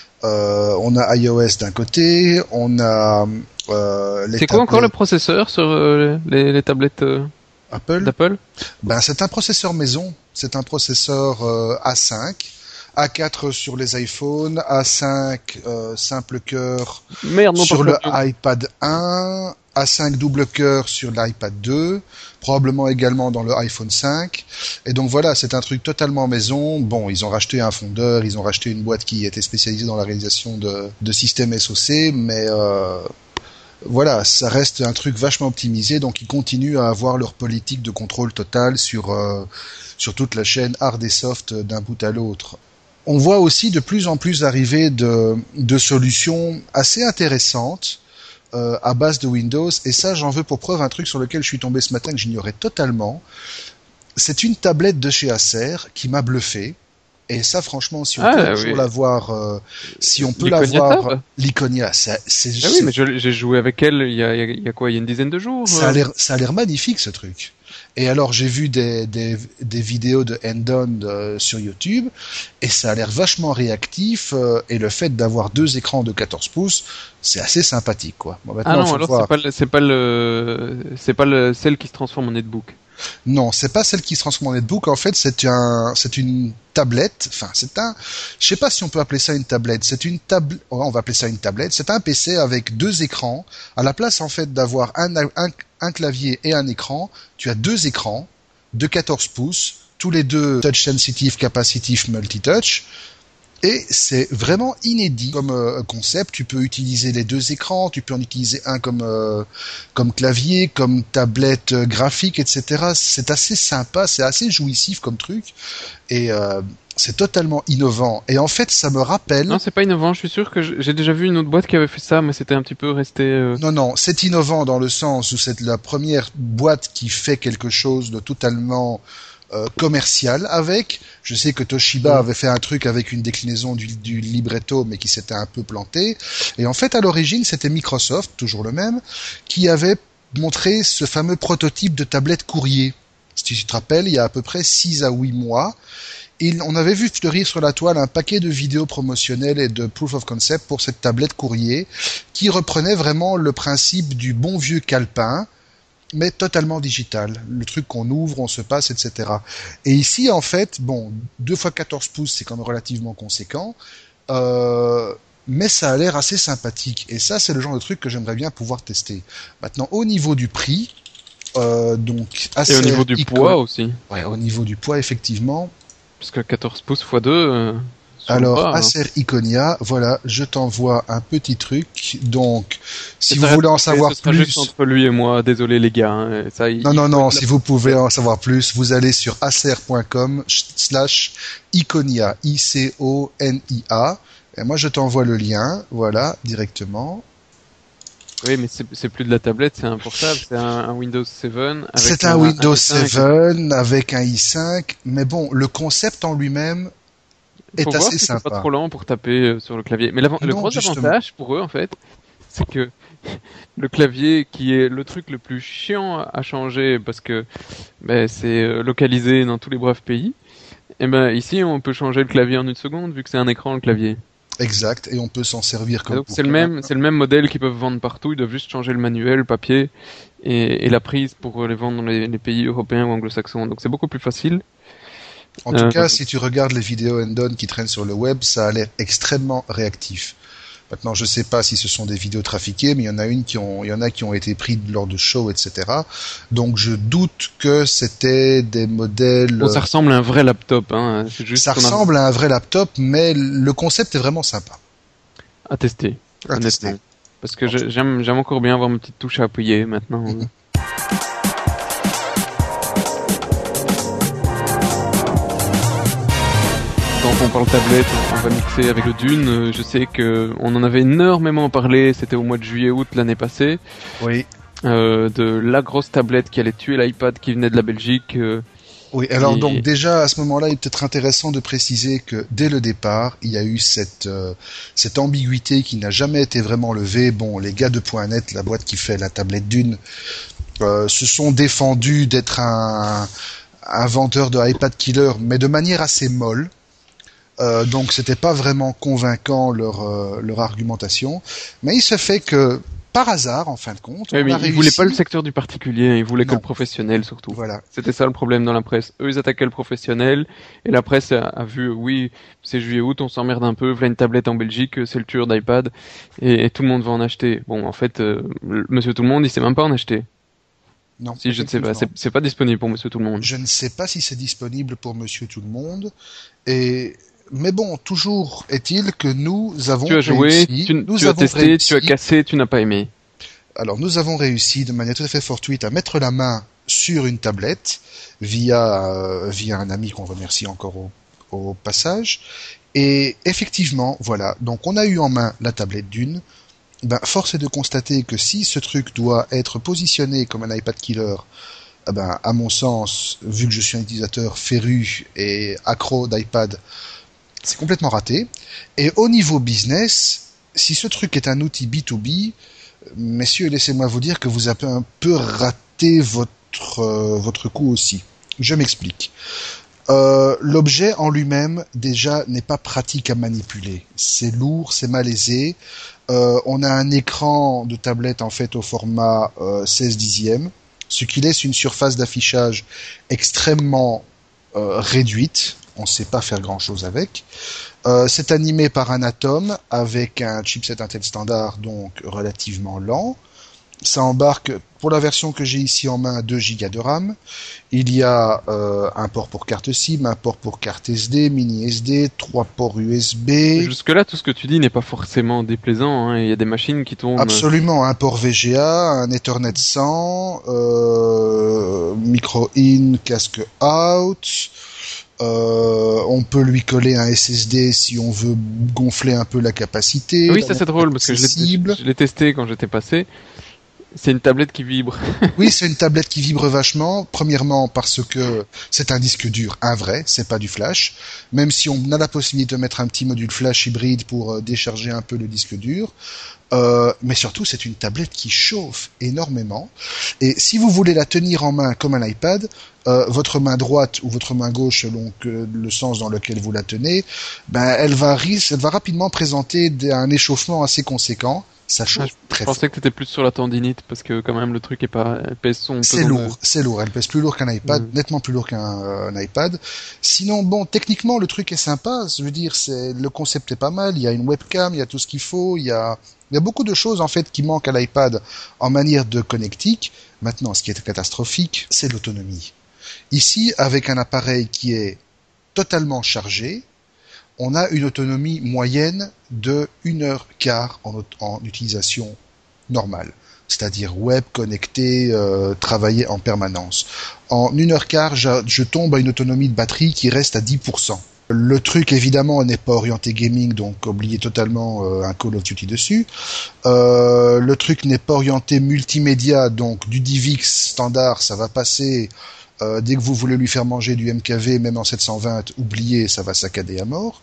Euh, on a iOS d'un côté, on a euh, les C'est quoi encore le tablettes processeur sur euh, les, les tablettes euh, Apple. d'Apple? Ben, c'est un processeur maison. C'est un processeur euh, A cinq, A quatre sur les iPhones, A cinq euh, simple cœur Merde, non, sur pas le Scorpio. iPad un, A cinq double cœur sur l'iPad deux, probablement également dans le iPhone cinq. Et donc voilà, c'est un truc totalement maison. Bon, ils ont racheté un fondeur, ils ont racheté une boîte qui était spécialisée dans la réalisation de, de systèmes S O C, mais euh, voilà, ça reste un truc vachement optimisé, donc ils continuent à avoir leur politique de contrôle total sur, euh, sur toute la chaîne hard et soft d'un bout à l'autre. On voit aussi de plus en plus arriver de, de solutions assez intéressantes euh, à base de Windows, et ça j'en veux pour preuve un truc sur lequel je suis tombé ce matin que j'ignorais totalement. C'est une tablette de chez Acer qui m'a bluffé. Et ça, franchement, si on Ah peut toujours oui, l'avoir, euh, si on peut l'Iconia l'avoir, Tab. l'Iconia, ça, c'est, Ah oui, c'est- mais je- j'ai joué avec elle il y a, il y a- il y a quoi, il y a une dizaine de jours. ça a euh. l'air, ça a l'air magnifique ce truc. Et alors j'ai vu des, des, des vidéos de Hendon euh, sur YouTube et ça a l'air vachement réactif euh, et le fait d'avoir deux écrans de quatorze pouces, c'est assez sympathique quoi. Bon, Ah maintenant il non, faut alors voir. c'est pas le- c'est pas le c'est pas le celle qui se transforme en netbook. Non, c'est pas celle qui se transforme en netbook. En fait, c'est un, c'est une tablette. Enfin, c'est un. Je sais pas si on peut appeler ça une tablette. C'est une table. On va appeler ça une tablette. C'est un P C avec deux écrans. À la place, en fait, d'avoir un, un, un clavier et un écran, tu as deux écrans de quatorze pouces, tous les deux touch sensitive, capacitive, multi-touch. Et c'est vraiment inédit comme euh, concept. Tu peux utiliser les deux écrans, tu peux en utiliser un comme euh, comme clavier, comme tablette euh, graphique, et cetera. C'est assez sympa, c'est assez jouissif comme truc, et euh, c'est totalement innovant. Et en fait, ça me rappelle. Non, c'est pas innovant. Je suis sûr que j'ai déjà vu une autre boîte qui avait fait ça, mais c'était un petit peu resté. Euh... Non, non, c'est innovant dans le sens où c'est la première boîte qui fait quelque chose de totalement euh, commercial avec. Je sais que Toshiba avait fait un truc avec une déclinaison du, du libretto, mais qui s'était un peu planté. Et en fait, à l'origine, c'était Microsoft, toujours le même, qui avait montré ce fameux prototype de tablette courrier. Si tu te rappelles, il y a à peu près six à huit mois. Et on avait vu fleurir sur la toile un paquet de vidéos promotionnelles et de proof of concept pour cette tablette courrier, qui reprenait vraiment le principe du bon vieux calepin, mais totalement digital. Le truc qu'on ouvre, on se passe, et cetera. Et ici, en fait, bon, deux fois quatorze pouces, c'est quand même relativement conséquent, euh, mais ça a l'air assez sympathique. Et ça, c'est le genre de truc que j'aimerais bien pouvoir tester. Maintenant, au niveau du prix, euh, donc... Et au niveau du Icon... poids aussi. Ouais, au niveau du poids, effectivement. Parce que quatorze pouces fois deux... Euh... Alors, pas, Acer hein. Iconia, voilà, je t'envoie un petit truc. Donc, si et vous voulez en savoir ce sera plus... juste entre lui et moi, désolé les gars. Hein. Ça, non, non, non, si vous pouvez en savoir plus, vous allez sur acer point com slash Iconia, I C O N I A. Et moi, je t'envoie le lien, voilà, directement. Oui, mais c'est plus de la tablette, c'est un portable, c'est un, un Windows sept. C'est un, un Windows un sept avec un i cinq, mais bon, le concept en lui-même... Faut est voir assez si sympa. C'est pas trop lent pour taper sur le clavier. Mais le gros justement. avantage pour eux, en fait, c'est que le clavier, qui est le truc le plus chiant à changer parce que ben, c'est localisé dans tous les braves pays, et ben ici on peut changer le clavier en une seconde vu que c'est un écran le clavier. Exact, et on peut s'en servir comme. C'est le même, c'est le même modèle qu'ils peuvent vendre partout. Ils doivent juste changer le manuel, le papier et, et la prise pour les vendre dans les, les pays européens ou anglo-saxons. Donc c'est beaucoup plus facile. En tout euh, cas, si tu regardes les vidéos Hendon qui traînent sur le web, ça a l'air extrêmement réactif. Maintenant, je sais pas si ce sont des vidéos trafiquées, mais il y en a une qui ont, il y en a qui ont été prises lors de shows, et cetera. Donc, je doute que c'était des modèles. Bon, ça ressemble à un vrai laptop, hein. C'est juste ça ressemble a... à un vrai laptop, mais le concept est vraiment sympa. À tester. À honnêtement. tester. Parce que je, j'aime, j'aime encore bien avoir ma petite touche à appuyer maintenant. Mm-hmm. Quand on parle tablette, on va mixer avec le Dune. Je sais que on en avait énormément parlé. C'était au mois de juillet-août l'année passée. Oui. Euh, de la grosse tablette qui allait tuer l'iPad qui venait de la Belgique. Euh, oui. Alors et... donc déjà à ce moment-là, il est peut-être intéressant de préciser que dès le départ, il y a eu cette euh, cette ambiguïté qui n'a jamais été vraiment levée. Bon, les gars de Point Net, la boîte qui fait la tablette Dune, euh, se sont défendus d'être un un vendeur de iPad killer, mais de manière assez molle. Euh, donc c'était pas vraiment convaincant leur euh, leur argumentation, mais il se fait que par hasard, en fin de compte, oui, on mais a ils réussi... voulaient pas le secteur du particulier, ils voulaient non. que le professionnel surtout. Voilà. C'était ça le problème dans la presse. Eux ils attaquaient le professionnel et la presse a, a vu oui c'est juillet-août, on s'emmerde un peu, voilà une tablette en Belgique, c'est le tueur d'iPad et, et tout le monde va en acheter. Bon en fait, euh, Monsieur Tout le Monde il sait même pas en acheter. Non. Si je ne sais pas, c'est, c'est pas disponible pour Monsieur Tout le Monde. Je ne sais pas si c'est disponible pour Monsieur Tout le Monde et mais bon, toujours est-il que nous avons tu as joué, réussi, tu, nous tu as avons testé, réussi, tu as cassé, tu n'as pas aimé. Alors nous avons réussi de manière tout à fait fortuite à mettre la main sur une tablette via euh, via un ami qu'on remercie encore au, au passage. Et effectivement, voilà, donc on a eu en main la tablette Dune. Ben, force est de constater que si ce truc doit être positionné comme un iPad killer, eh ben, à mon sens, vu que je suis un utilisateur féru et accro d'iPad, c'est complètement raté. Et au niveau business, si ce truc est un outil B deux B, messieurs, laissez-moi vous dire que vous avez un peu raté votre euh, votre coup aussi. Je m'explique. Euh, l'objet en lui-même déjà n'est pas pratique à manipuler. C'est lourd, c'est malaisé. Euh, on a un écran de tablette en fait au format euh, seize dixièmes, ce qui laisse une surface d'affichage extrêmement euh, réduite. On ne sait pas faire grand-chose avec. Euh, c'est animé par un Atom avec un chipset Intel standard, donc relativement lent. Ça embarque, pour la version que j'ai ici en main, deux gigas de RAM. Il y a euh, un port pour carte SIM, un port pour carte S D, mini S D, trois ports U S B. Jusque-là, tout ce que tu dis n'est pas forcément déplaisant. Hein. Il y a des machines qui tournent... Absolument, un port V G A, un Ethernet cent, euh, micro in, casque out... Euh, on peut lui coller un S S D si on veut gonfler un peu la capacité. Oui, ça c'est drôle parce que je l'ai, je l'ai testé quand j'étais passé. C'est une tablette qui vibre. Oui, c'est une tablette qui vibre vachement. Premièrement parce que c'est un disque dur, un vrai, c'est pas du flash. Même si on a la possibilité de mettre un petit module flash hybride pour euh, décharger un peu le disque dur. Euh, mais surtout, c'est une tablette qui chauffe énormément. Et si vous voulez la tenir en main comme un iPad, euh, votre main droite ou votre main gauche, selon que, le sens dans lequel vous la tenez, ben elle va, elle va rapidement présenter un échauffement assez conséquent. Ça chauffe ah, très fort. Je pensais que t'étais plus sur la tendinite parce que quand même le truc est pas, elle pèse son. C'est lourd, de... c'est lourd. Elle pèse plus lourd qu'un iPad, mmh. nettement plus lourd qu'un euh, un iPad. Sinon, bon, techniquement le truc est sympa. Je veux dire, c'est le concept est pas mal. Il y a une webcam, il y a tout ce qu'il faut. Il y a, il y a beaucoup de choses en fait qui manquent à l'iPad en manière de connectique. Maintenant, ce qui est catastrophique, c'est l'autonomie. Ici, avec un appareil qui est totalement chargé, on a une autonomie moyenne de une heure quart en, en utilisation normale. C'est-à-dire web, connecté, euh, travailler en permanence. En une heure quart, je, je tombe à une autonomie de batterie qui reste à dix pour cent. Le truc, évidemment, n'est pas orienté gaming, donc oubliez totalement euh, un Call of Duty dessus. Euh, le truc n'est pas orienté multimédia, donc du D V X standard, ça va passer... Euh, dès que vous voulez lui faire manger du M K V, même en sept cent vingt, oubliez, ça va saccader à mort.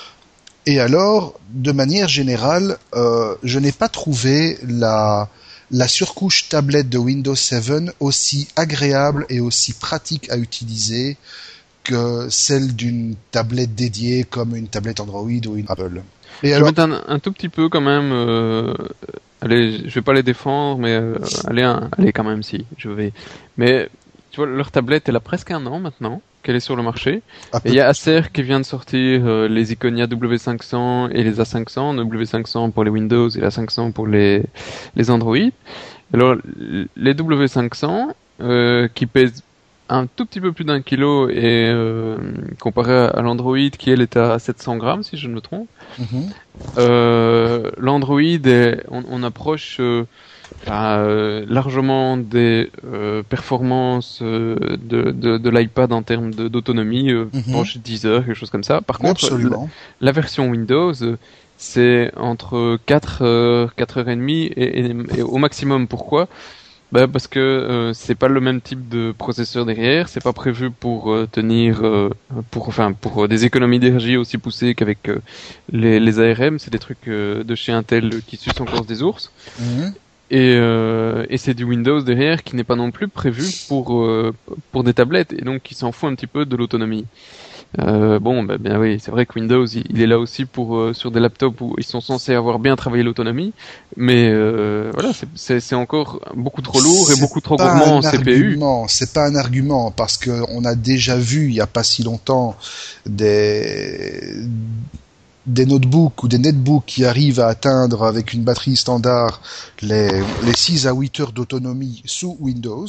Et alors, de manière générale, euh, je n'ai pas trouvé la, la surcouche tablette de Windows sept aussi agréable et aussi pratique à utiliser que celle d'une tablette dédiée comme une tablette Android ou une Apple. Et je alors... vais mettre un, un tout petit peu quand même... Euh... Allez, je vais pas les défendre, mais euh, allez, un... allez quand même si, je vais... Mais... Tu vois, leur tablette, elle a presque un an maintenant. qu'elle est sur le marché. Ah, Et il y a Acer qui vient de sortir euh, les Iconia W cinq cents et les A cinq cents, W cinq cents pour les Windows et l'A cinq cents pour les, les Android. Alors, les W cinq cents, euh, qui pèsent un tout petit peu plus d'un kilo et euh, comparé à l'Android qui elle est à sept cents grammes si je ne me trompe. Mm-hmm. Euh, L'Android est, on, on approche euh, euh, largement des euh, performances euh, de, de, de l'iPad en termes d'autonomie, euh, Mm-hmm. proche de dix heures, quelque chose comme ça. Par Oui, contre, la, absolument. la version Windows, c'est entre quatre heures, quatre heures trente et, et, et au maximum. Pourquoi ? Bah parce que euh, c'est pas le même type de processeur derrière, c'est pas prévu pour euh, tenir, euh, pour enfin pour euh, des économies d'énergie aussi poussées qu'avec euh, les, les A R M, c'est des trucs euh, de chez Intel qui sucent encore des ours. Mm-hmm. Et, euh, et c'est du Windows derrière qui n'est pas non plus prévu pour euh, pour des tablettes et donc qui s'en fout un petit peu de l'autonomie. Euh, bon, bah, ben oui, c'est vrai que Windows, il, il est là aussi pour euh, sur des laptops où ils sont censés avoir bien travaillé l'autonomie, mais euh, voilà, c'est encore beaucoup trop lourd et beaucoup trop gourmand en C P U. C'est pas un argument parce que on a déjà vu il y a pas si longtemps des des notebooks ou des netbooks qui arrivent à atteindre avec une batterie standard les les six à huit heures d'autonomie sous Windows.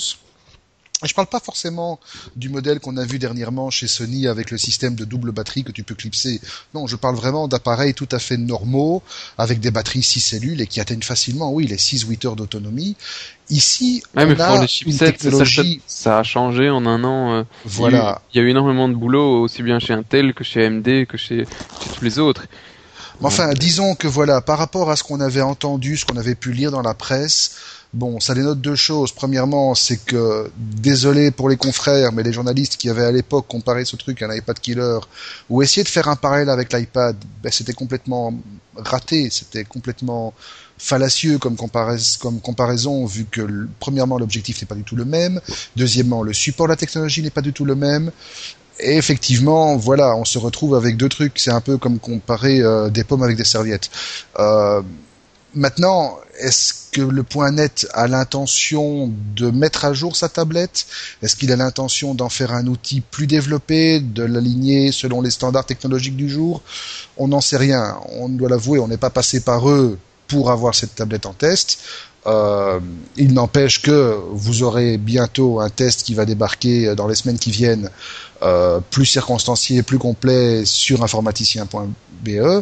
Je parle pas forcément du modèle qu'on a vu dernièrement chez Sony avec le système de double batterie que tu peux clipser. Non, je parle vraiment d'appareils tout à fait normaux avec des batteries six cellules et qui atteignent facilement, oui, les six à huit heures d'autonomie. Ici, ouais, on mais a pour les une chipsets, technologie... ça, ça a changé en un an. Euh, voilà. Il y, a eu, il y a eu énormément de boulot, aussi bien chez Intel que chez A M D, que chez, chez tous les autres. Mais enfin, disons que voilà, par rapport à ce qu'on avait entendu, ce qu'on avait pu lire dans la presse, bon, ça dénote deux choses. Premièrement, c'est que, désolé pour les confrères, mais les journalistes qui avaient à l'époque comparé ce truc à un iPad killer, ou essayé de faire un parallèle avec l'iPad, ben, c'était complètement raté, c'était complètement fallacieux comme, comparais comme comparaison, vu que, premièrement, l'objectif n'est pas du tout le même, deuxièmement, le support de la technologie n'est pas du tout le même, et effectivement, voilà, on se retrouve avec deux trucs. C'est un peu comme comparer euh, des pommes avec des serviettes. Euh, maintenant, est-ce que le point net a l'intention de mettre à jour sa tablette? Est-ce qu'il a l'intention d'en faire un outil plus développé, de l'aligner selon les standards technologiques du jour? On n'en sait rien. On doit l'avouer, on n'est pas passé par eux pour avoir cette tablette en test. Euh, il n'empêche que vous aurez bientôt un test qui va débarquer dans les semaines qui viennent, euh, plus circonstancié, plus complet sur informaticien point b e.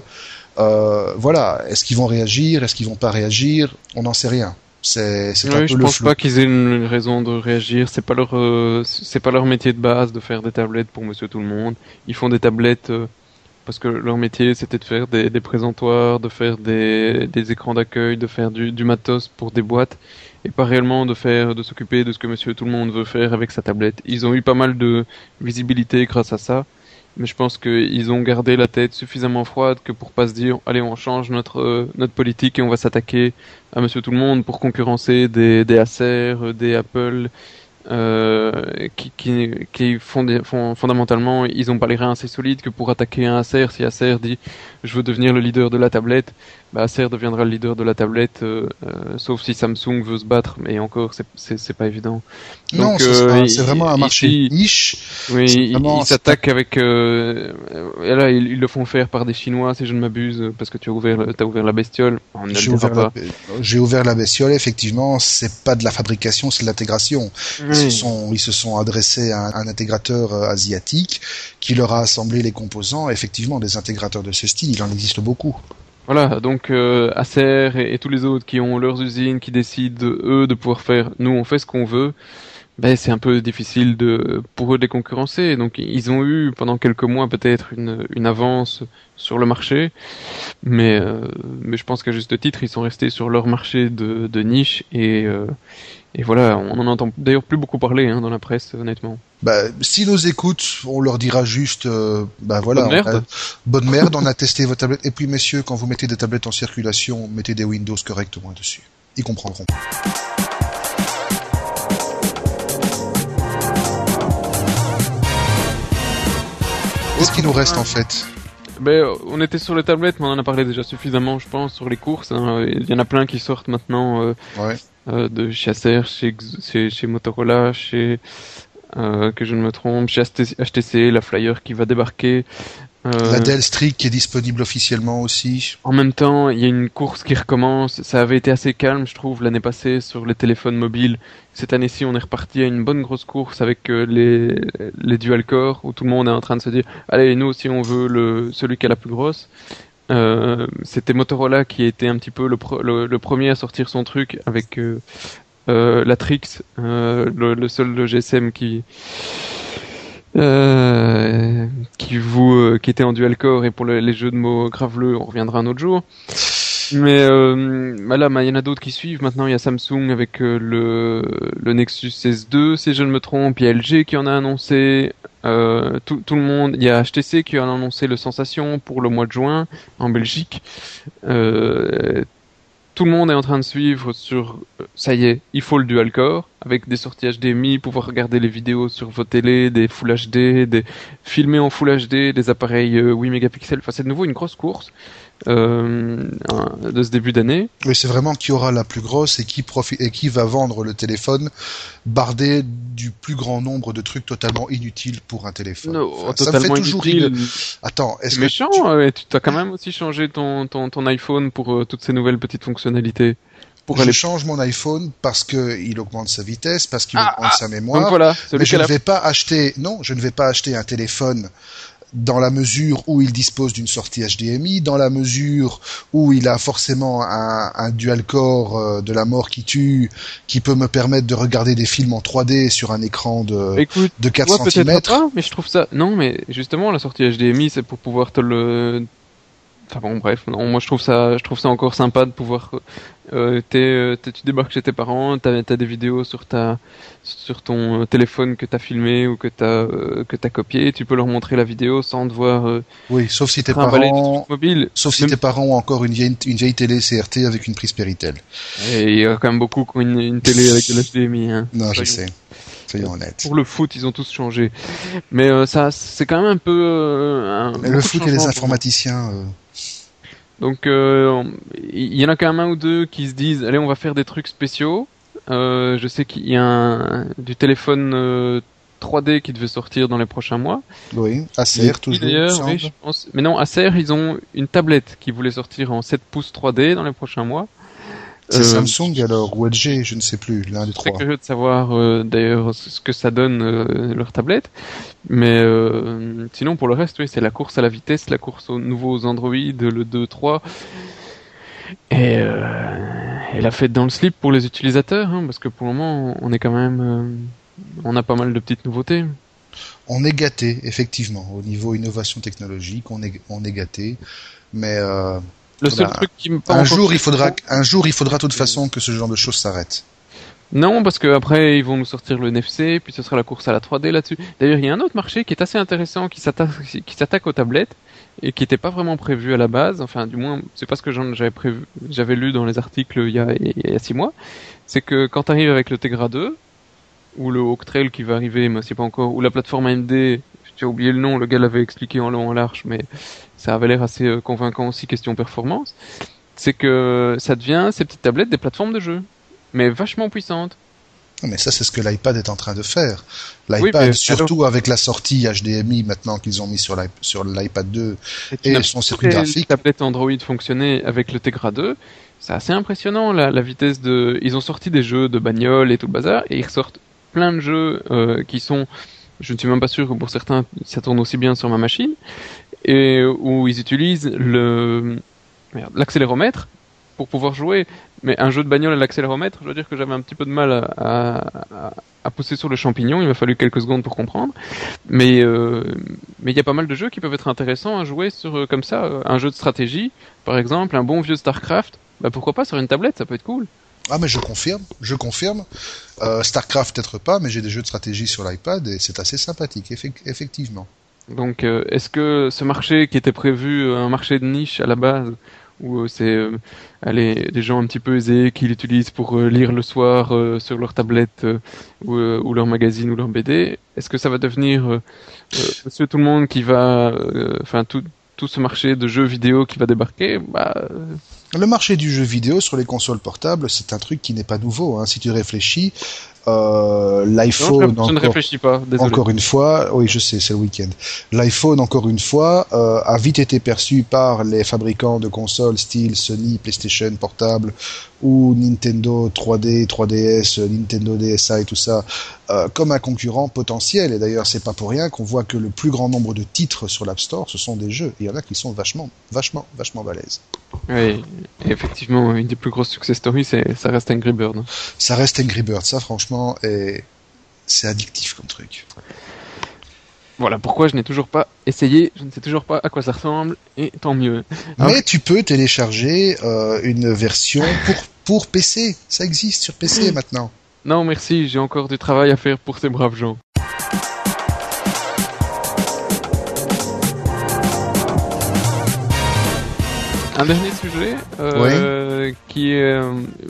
Euh, voilà, est-ce qu'ils vont réagir, est-ce qu'ils vont pas réagir? On n'en sait rien. C'est, c'est oui, un peu je le pense flou. pas qu'ils aient une raison de réagir. C'est pas leur, euh, c'est pas leur métier de base de faire des tablettes pour Monsieur Tout le Monde. Ils font des tablettes euh, parce que leur métier c'était de faire des, des présentoirs, de faire des, des écrans d'accueil, de faire du, du matos pour des boîtes, et pas réellement de faire, de s'occuper de ce que Monsieur Tout le Monde veut faire avec sa tablette. Ils ont eu pas mal de visibilité grâce à ça. Mais je pense qu'ils ont gardé la tête suffisamment froide que pour pas se dire allez on change notre euh, notre politique et on va s'attaquer à Monsieur Tout le Monde pour concurrencer des des Acer, des Apple, euh, qui qui qui font, des, font fondamentalement ils ont pas les reins assez solides que pour attaquer un Acer. Si Acer dit je veux devenir le leader de la tablette, bah Acer deviendra le leader de la tablette, euh, euh, sauf si Samsung veut se battre, mais encore c'est c'est, c'est pas évident. Non, Donc, c'est, euh, c'est vraiment un marché ici, niche. oui, ils vraiment, il s'attaquent avec. Euh, et là, ils, ils le font faire par des Chinois, si je ne m'abuse, parce que tu as ouvert, t'as ouvert la bestiole. On ne J'ai le ouvert, dira pas. la, j'ai ouvert la bestiole, effectivement, c'est pas de la fabrication, c'est de l'intégration. Oui. Ils, se sont, ils se sont adressés à un, un intégrateur euh, asiatique qui leur a assemblé les composants. Effectivement, des intégrateurs de ce style, il en existe beaucoup. Voilà, donc euh, Acer et, et tous les autres qui ont leurs usines, qui décident eux de pouvoir faire, nous on fait ce qu'on veut. Ben c'est un peu difficile de pour eux de les concurrencer. Donc ils ont eu pendant quelques mois peut-être une une avance sur le marché, mais euh, mais je pense qu'à juste titre ils sont restés sur leur marché de de niche et euh, et voilà, on en entend d'ailleurs plus beaucoup parler hein, dans la presse honnêtement. Bah, s'ils nous écoutent, on leur dira juste, euh, bah voilà, bonne merde. On a, bonne merde, on a testé vos tablettes. Et puis messieurs, quand vous mettez des tablettes en circulation, mettez des Windows correctement dessus. Ils comprendront. Qu'est-ce qu'il nous reste en fait? Ben, on était sur les tablettes, mais on en a parlé déjà suffisamment, je pense, sur les courses. Hein. Il y en a plein qui sortent maintenant euh, ouais. euh, de chez Acer, chez, chez, chez Motorola, chez euh, que je ne me trompe, chez H T C, la Flyer qui va débarquer. Euh, la Dell Streak qui est disponible officiellement aussi. En même temps, il y a une course qui recommence. Ça avait été assez calme, je trouve, l'année passée sur les téléphones mobiles. Cette année-ci, on est reparti à une bonne grosse course avec euh, les, les dual-core où tout le monde est en train de se dire « Allez, nous aussi, on veut le, celui qui a la plus grosse ». Euh, c'était Motorola qui était un petit peu le, pro, le, le premier à sortir son truc avec euh, euh, la Trix, euh, le, le seul G S M qui... Euh, qui vous euh, qui était en dual core, et pour le, les jeux de mots graveleux on reviendra un autre jour, mais euh, bah là il y en a d'autres qui suivent. Maintenant il y a Samsung avec euh, le le Nexus S deux si je ne me trompe, il y a L G qui en a annoncé, euh, tout, tout le monde, il y a H T C qui en a annoncé le Sensation pour le mois de juin en Belgique. euh, Tout le monde est en train de suivre sur, ça y est, il faut le dual core, avec des sorties H D M I, pouvoir regarder les vidéos sur vos télés, des Full H D, des filmer en Full H D, des appareils euh, huit mégapixels. Enfin, c'est de nouveau une grosse course euh, de ce début d'année. Oui, c'est vraiment qui aura la plus grosse et qui profi- et qui va vendre le téléphone bardé du plus grand nombre de trucs totalement inutiles pour un téléphone. No, enfin, totalement ça me fait toujours inutile. une... Attends, est-ce c'est que méchant, tu... ouais, tu as quand même aussi changé ton, ton, ton iPhone pour euh, toutes ces nouvelles petites fonctionnalités. Pour je aller... change mon iPhone parce que il augmente sa vitesse, parce qu'il ah, augmente ah, sa mémoire. Donc voilà, mais je ne la... vais pas acheter, non, je ne vais pas acheter un téléphone dans la mesure où il dispose d'une sortie H D M I, dans la mesure où il a forcément un, un dual-core euh, de la mort qui tue, qui peut me permettre de regarder des films en trois D sur un écran de, Écoute, de quatre moi, centimètres. Peut-être pas, mais je trouve ça... Non, mais justement, la sortie H D M I, c'est pour pouvoir te le... Enfin bon, bref, non, moi je trouve ça, je trouve ça encore sympa de pouvoir... Euh, t'es, t'es, tu débarques chez tes parents, t'as, t'as des vidéos sur ta, sur ton téléphone que t'as filmé ou que t'as, euh, que t'as copié, tu peux leur montrer la vidéo sans devoir. Euh, oui, sauf si tes parents, mobile. sauf si Même... tes parents ont encore une vieille, une vieille télé C R T avec une prise Péritel. Et il y a quand même beaucoup qui ont une, une télé avec de l'H D M I. Hein. Non, Soyons... je sais. Soyons honnêtes. Pour le foot, ils ont tous changé. Mais euh, ça, c'est quand même un peu. Euh, un, Mais le foot et les informaticiens. Euh... Donc, il euh, y en a quand même un ou deux qui se disent, allez, on va faire des trucs spéciaux. Euh, je sais qu'il y a un, du téléphone euh, trois D qui devait sortir dans les prochains mois. Oui, Acer toujours. D'ailleurs, oui, je pense. Mais non, Acer, ils ont une tablette qui voulait sortir en sept pouces trois D dans les prochains mois. C'est euh, Samsung alors, ou L G, je ne sais plus, l'un des trois. C'est curieux de savoir euh, d'ailleurs ce que ça donne euh, leur tablette. Mais euh, sinon pour le reste, oui, c'est la course à la vitesse, la course aux nouveaux Android, le deux trois. Et, euh, et la fête dans le slip pour les utilisateurs, hein, parce que pour le moment, on est quand même... Euh, on a pas mal de petites nouveautés. On est gâté, effectivement, au niveau innovation technologique, on est, on est gâté. Mais... Euh... Le seul bah, truc qui me un jour il faudra un jour il faudra de toute façon que ce genre de choses s'arrête. Non, parce que après ils vont nous sortir le N F C, puis ce sera la course à la trois D là-dessus. D'ailleurs, il y a un autre marché qui est assez intéressant, qui s'attaque qui s'attaque aux tablettes et qui n'était pas vraiment prévu à la base. Enfin, du moins, c'est pas ce que j'avais prévu, j'avais lu dans les articles il y a il y a six mois. C'est que quand tu arrives avec le Tegra deux ou le Hawk Trail qui va arriver, mais c'est pas encore, ou la plateforme A M D, j'ai oublié le nom, le gars l'avait expliqué en long en large, mais ça avait l'air assez euh, convaincant aussi question performance, c'est que ça devient ces petites tablettes des plateformes de jeu, mais vachement puissantes. Mais ça, c'est ce que l'iPad est en train de faire. L'iPad, oui, surtout alors... avec la sortie H D M I maintenant qu'ils ont mis sur, l'i... sur l'iPad deux et, et son circuit graphique. Les tablettes Android fonctionnaient avec le Tegra deux, c'est assez impressionnant la, la vitesse de... Ils ont sorti des jeux de bagnole et tout le bazar, et ils ressortent plein de jeux euh, qui sont... Je ne suis même pas sûr que pour certains, ça tourne aussi bien sur ma machine. Et où ils utilisent le merde, l'accéléromètre pour pouvoir jouer. Mais un jeu de bagnole à l'accéléromètre, je dois dire que j'avais un petit peu de mal à, à, à pousser sur le champignon. Il m'a fallu quelques secondes pour comprendre. Mais euh, mais il y a pas mal de jeux qui peuvent être intéressants à jouer sur euh, comme ça. Un jeu de stratégie, par exemple, un bon vieux StarCraft. Bah pourquoi pas sur une tablette, ça peut être cool. Ah mais je confirme, je confirme. Euh, StarCraft peut-être pas, mais j'ai des jeux de stratégie sur l'iPad et c'est assez sympathique, effect- effectivement. Donc, euh, est-ce que ce marché qui était prévu, un marché de niche à la base, où euh, c'est euh, allez, des gens un petit peu aisés qui l'utilisent pour euh, lire le soir euh, sur leur tablette euh, ou, euh, ou leur magazine ou leur B D, est-ce que ça va devenir euh, euh, monsieur tout le monde qui va, enfin euh, tout, tout ce marché de jeux vidéo qui va débarquer, bah... Euh... Le marché du jeu vidéo sur les consoles portables, c'est un truc qui n'est pas nouveau. Hein. Si tu réfléchis, Euh, L'iPhone, non, je, je ne réfléchis pas, désolé. Encore une fois, oui, je sais, c'est le week-end. L'iPhone, encore une fois, euh, a vite été perçu par les fabricants de consoles style Sony, PlayStation portable ou Nintendo trois D, trois D S, Nintendo D S i et tout ça, euh, comme un concurrent potentiel. Et d'ailleurs, c'est pas pour rien qu'on voit que le plus grand nombre de titres sur l'App Store, ce sont des jeux. Et il y en a qui sont vachement, vachement, vachement balèzes. Oui, et effectivement, une des plus grosses success stories, c'est, ça reste Angry Bird. Ça reste Angry Bird, ça franchement, et c'est addictif comme truc. Voilà pourquoi je n'ai toujours pas essayé, je ne sais toujours pas à quoi ça ressemble, et tant mieux. Alors, mais tu peux télécharger euh, une version pour, pour P C, ça existe sur P C maintenant. Non merci, j'ai encore du travail à faire pour ces braves gens. Un dernier sujet euh, oui. qui est, euh,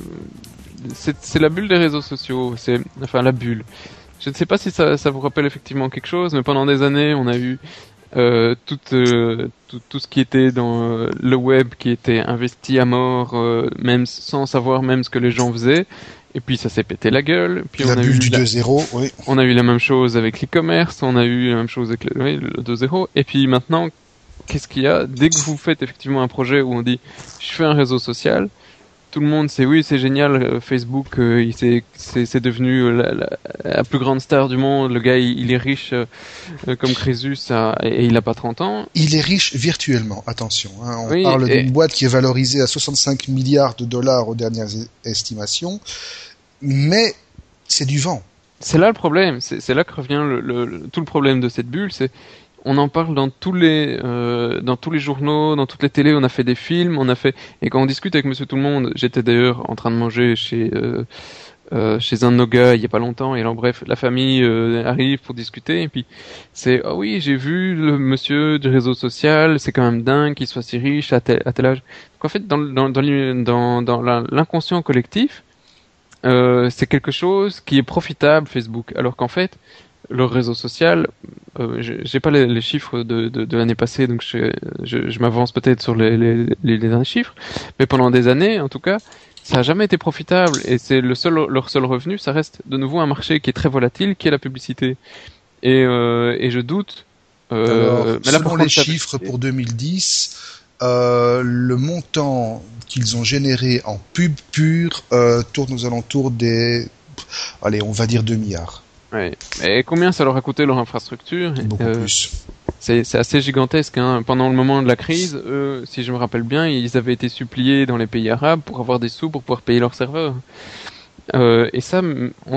c'est, c'est la bulle des réseaux sociaux, c'est enfin la bulle. Je ne sais pas si ça, ça vous rappelle effectivement quelque chose, mais pendant des années, on a eu euh, tout, euh, tout, tout ce qui était dans euh, le web qui était investi à mort, euh, même sans savoir même ce que les gens faisaient. Et puis ça s'est pété la gueule. Puis la on a bulle eu du la... deux zéro, oui. On a eu la même chose avec l'e-commerce, on a eu la même chose avec le, oui, le deux zéro. Et puis maintenant, qu'est-ce qu'il y a? Dès que vous faites effectivement un projet où on dit je fais un réseau social, tout le monde sait oui c'est génial, Facebook euh, il c'est, c'est c'est devenu la, la, la plus grande star du monde, le gars il, il est riche euh, comme Crésus ça, et il a pas trente ans. Il est riche virtuellement, attention, hein, on oui, parle et... d'une boîte qui est valorisée à soixante-cinq milliards de dollars aux dernières estimations, mais c'est du vent. C'est là le problème, c'est, c'est là que revient le, le, le, tout le problème de cette bulle, c'est on en parle dans tous les euh, dans tous les journaux, dans toutes les télés, on a fait des films, on a fait et quand on discute avec Monsieur Tout le Monde, j'étais d'ailleurs en train de manger chez euh, euh, chez un de nos gars il y a pas longtemps et alors bref, la famille euh, arrive pour discuter et puis c'est ah oh oui, j'ai vu le monsieur du réseau social, c'est quand même dingue qu'il soit si riche à tel, à tel âge. Donc en fait dans dans dans dans, dans l'inconscient collectif, euh, c'est quelque chose qui est profitable Facebook alors qu'en fait leur réseau social, euh, j'ai pas les, les chiffres de, de, de l'année passée, donc je, je, je m'avance peut-être sur les, les, les, les derniers chiffres, mais pendant des années, en tout cas, ça a jamais été profitable et c'est le seul, leur seul revenu, ça reste de nouveau un marché qui est très volatile, qui est la publicité. Et, euh, et je doute. Euh, Alors, mais là, selon les chiffres pour deux mille dix, euh, le montant qu'ils ont généré en pub pure euh, tourne aux alentours des, allez, on va dire deux milliards. Ouais. Et combien ça leur a coûté leur infrastructure? Beaucoup euh, plus. C'est, c'est assez gigantesque. Hein. Pendant le moment de la crise, eux, si je me rappelle bien, ils avaient été suppliés dans les pays arabes pour avoir des sous pour pouvoir payer leurs serveurs. Euh, et ça, on,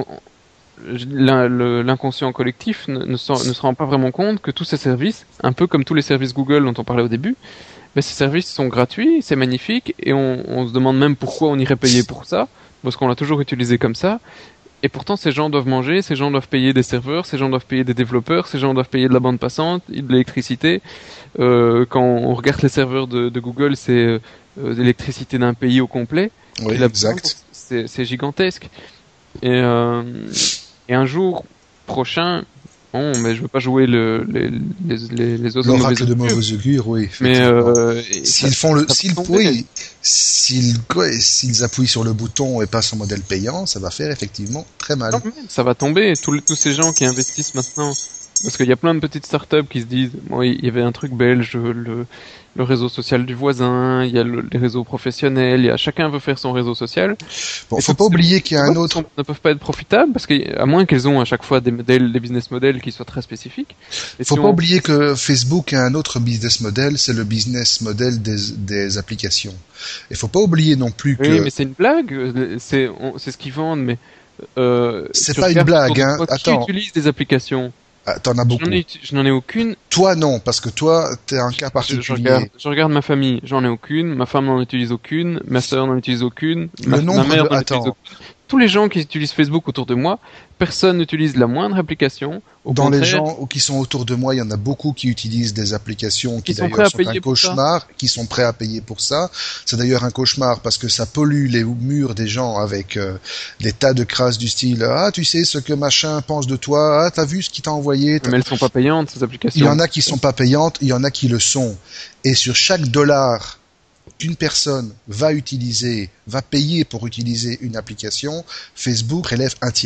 l'in, le, l'inconscient collectif ne, ne, se, ne se rend pas vraiment compte que tous ces services, un peu comme tous les services Google dont on parlait au début, mais ces services sont gratuits, c'est magnifique, et on, on se demande même pourquoi on irait payer pour ça, parce qu'on l'a toujours utilisé comme ça. Et pourtant, ces gens doivent manger, ces gens doivent payer des serveurs, ces gens doivent payer des développeurs, ces gens doivent payer de la bande passante, de l'électricité. Euh, quand on regarde les serveurs de, de Google, c'est euh, l'électricité d'un pays au complet. Oui, et exact. C'est, c'est gigantesque. Et, euh, et un jour prochain, bon, mais je veux pas jouer le, les, les, les, les oiseaux L'oracle de mauvais augure, oui. Mais euh, s'ils font le, s'ils, oui, s'ils, quoi, s'ils appuient sur le bouton et passent en modèle payant, ça va faire effectivement très mal. Non, ça va tomber. Tous, les, tous ces gens qui investissent maintenant, parce qu'il y a plein de petites startups qui se disent, bon, il y avait un truc belge, le, le réseau social du voisin, il y a le, les réseaux professionnels, il y a chacun veut faire son réseau social. Bon, faut pas oublier qu'il y a un autre. Ne peuvent pas être profitables parce qu'à moins qu'elles ont à chaque fois des modèles, des business models qui soient très spécifiques. Il faut si pas on... oublier que Facebook a un autre business model, c'est le business model des, des applications. Il faut pas oublier non plus que. Oui, mais c'est une blague. C'est, on, c'est ce qu'ils vendent, mais. Euh, c'est pas une blague, hein. Attends. Qui utilise des applications? Ah, t'en as beaucoup. Je n'en ai, je n'en ai aucune. Toi non, parce que toi t'es un cas particulier. Je, je, regarde, je regarde ma famille, j'en ai aucune. Ma femme n'en utilise aucune. Ma sœur n'en utilise aucune. Le ma, nombre ma mère de... n'en utilise aucune. Tous les gens qui utilisent Facebook autour de moi, personne n'utilise la moindre application. Au Dans contraire, les gens qui sont autour de moi, il y en a beaucoup qui utilisent des applications qui, qui sont d'ailleurs sont un cauchemar, qui sont prêts à payer pour ça. C'est d'ailleurs un cauchemar parce que ça pollue les murs des gens avec euh, des tas de crasses du style « Ah, tu sais ce que machin pense de toi, ah, t'as vu ce qu'il t'a envoyé ?» Mais elles sont pas payantes, ces applications. Il y en a qui sont pas payantes, il y en a qui le sont. Et sur chaque dollar qu'une personne va utiliser, va payer pour utiliser une application, Facebook prélève un tiers.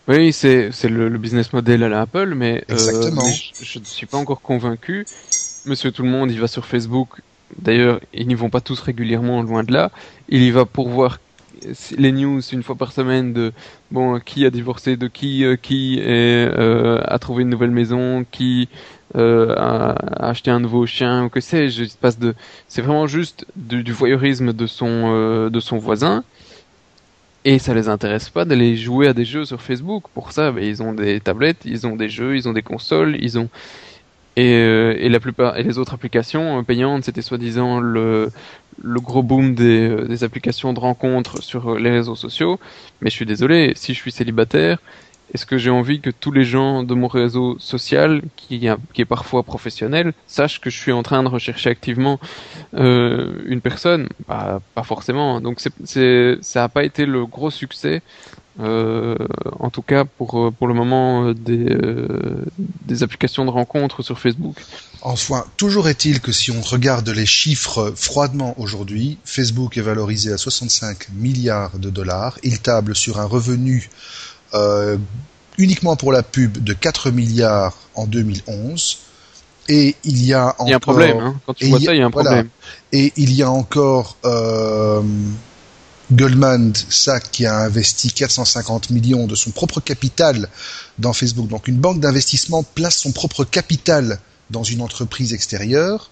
Oui, c'est c'est le, le business model à la Apple, mais, euh, Exactement. mais je, je ne suis pas encore convaincu. Monsieur Tout le Monde, il va sur Facebook. D'ailleurs, ils n'y vont pas tous régulièrement, loin de là. Il y va pour voir les news une fois par semaine de bon qui a divorcé de qui, euh, qui est, euh, a trouvé une nouvelle maison, qui euh, a, a acheté un nouveau chien ou que sais-je. Il se passe de, c'est vraiment juste du, du voyeurisme de son euh, de son voisin. Et ça les intéresse pas d'aller jouer à des jeux sur Facebook. Pour ça, bah, ils ont des tablettes, ils ont des jeux, ils ont des consoles, ils ont et, euh, et la plupart et les autres applications euh, payantes, c'était soi-disant le le gros boom des, euh, des applications de rencontres sur euh, les réseaux sociaux. Mais je suis désolé, si je suis célibataire, est-ce que j'ai envie que tous les gens de mon réseau social, qui, a- qui est parfois professionnel, sachent que je suis en train de rechercher activement euh, une personne? Bah, pas forcément. Donc c'est, c'est, ça n'a pas été le gros succès, euh, en tout cas pour, euh, pour le moment, euh, des, euh, des applications de rencontres sur Facebook. Enfin, toujours est-il que si on regarde les chiffres froidement aujourd'hui, Facebook est valorisé à soixante-cinq milliards de dollars. Il table sur un revenu euh, uniquement pour la pub de quatre milliards en deux mille onze. Et il y a encore... Il y a un problème, hein. Quand tu vois ça, il y a un voilà. problème. Et il y a encore euh, Goldman Sachs qui a investi quatre cent cinquante millions de son propre capital dans Facebook. Donc une banque d'investissement place son propre capital dans une entreprise extérieure,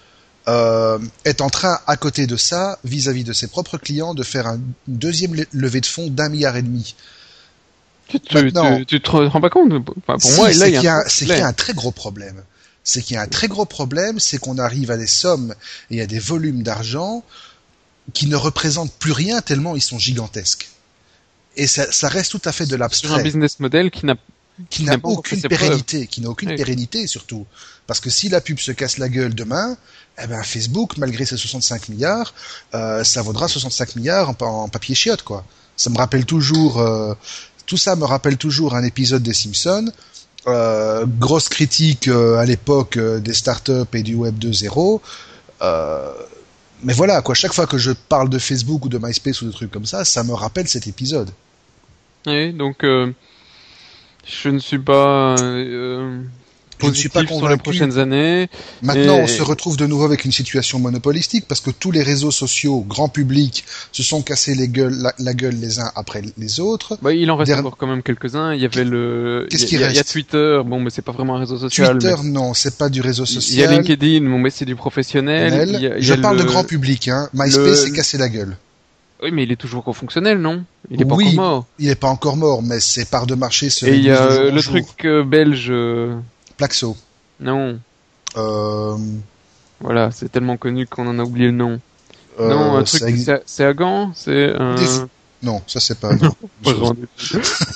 euh, est en train, à côté de ça, vis-à-vis de ses propres clients, de faire un, une deuxième levée de fonds d'un milliard et demi. Tu, tu, Maintenant, tu, tu te rends pas compte? Enfin, pour si, moi, là, c'est il y a qu'il y un a, c'est qu'il y a un très gros problème. C'est qu'il y a un très gros problème, c'est qu'on arrive à des sommes et à des volumes d'argent qui ne représentent plus rien tellement ils sont gigantesques. Et ça, ça reste tout à fait de l'abstrait. sur un business model qui n'a qui n'a n'a pas encore aucune fait ses pérennité, preuves. qui n'a aucune Oui. pérennité surtout. Parce que si la pub se casse la gueule demain, eh ben Facebook, malgré ses soixante-cinq milliards, euh, ça vaudra soixante-cinq milliards en, en papier chiotte, quoi. Ça me rappelle toujours, euh, tout ça me rappelle toujours un épisode des Simpsons. Euh, grosse critique euh, à l'époque euh, des startups et du web deux point zéro. Euh, mais voilà, quoi. Chaque fois que je parle de Facebook ou de MySpace ou de trucs comme ça, ça me rappelle cet épisode. Oui, donc euh, je ne suis pas euh, Je ne suis pas positif sur les convaincu. prochaines années. Maintenant, Et- on se retrouve de nouveau avec une situation monopolistique parce que tous les réseaux sociaux, grand public, se sont cassés les gueules, la, la gueule les uns après les autres. Bah, il en reste Der- encore quand même quelques-uns. Il y avait le, Qu'est-ce il y a- qui il y, a- il y a reste Twitter. Bon, mais c'est pas vraiment un réseau social. Twitter, mais non, c'est pas du réseau il y a social. LinkedIn, bon, mais c'est du professionnel. Il y a- il y Je a parle le- de grand public, hein. MySpace le- s'est cassé la gueule. Oui, mais il est toujours fonctionnel, non? Il est pas Oui, encore mort. il est pas encore mort, mais ses parts de marché se Et il y réduisent a de jour euh, en le jour. truc euh, belge. euh, Plaxo. Non, Euh, voilà, c'est tellement connu qu'on en a oublié le nom. euh, non, un truc, ça existe- c'est c'est à Gand, c'est un. Des- Non, ça c'est pas. Non. Pas grand du tout.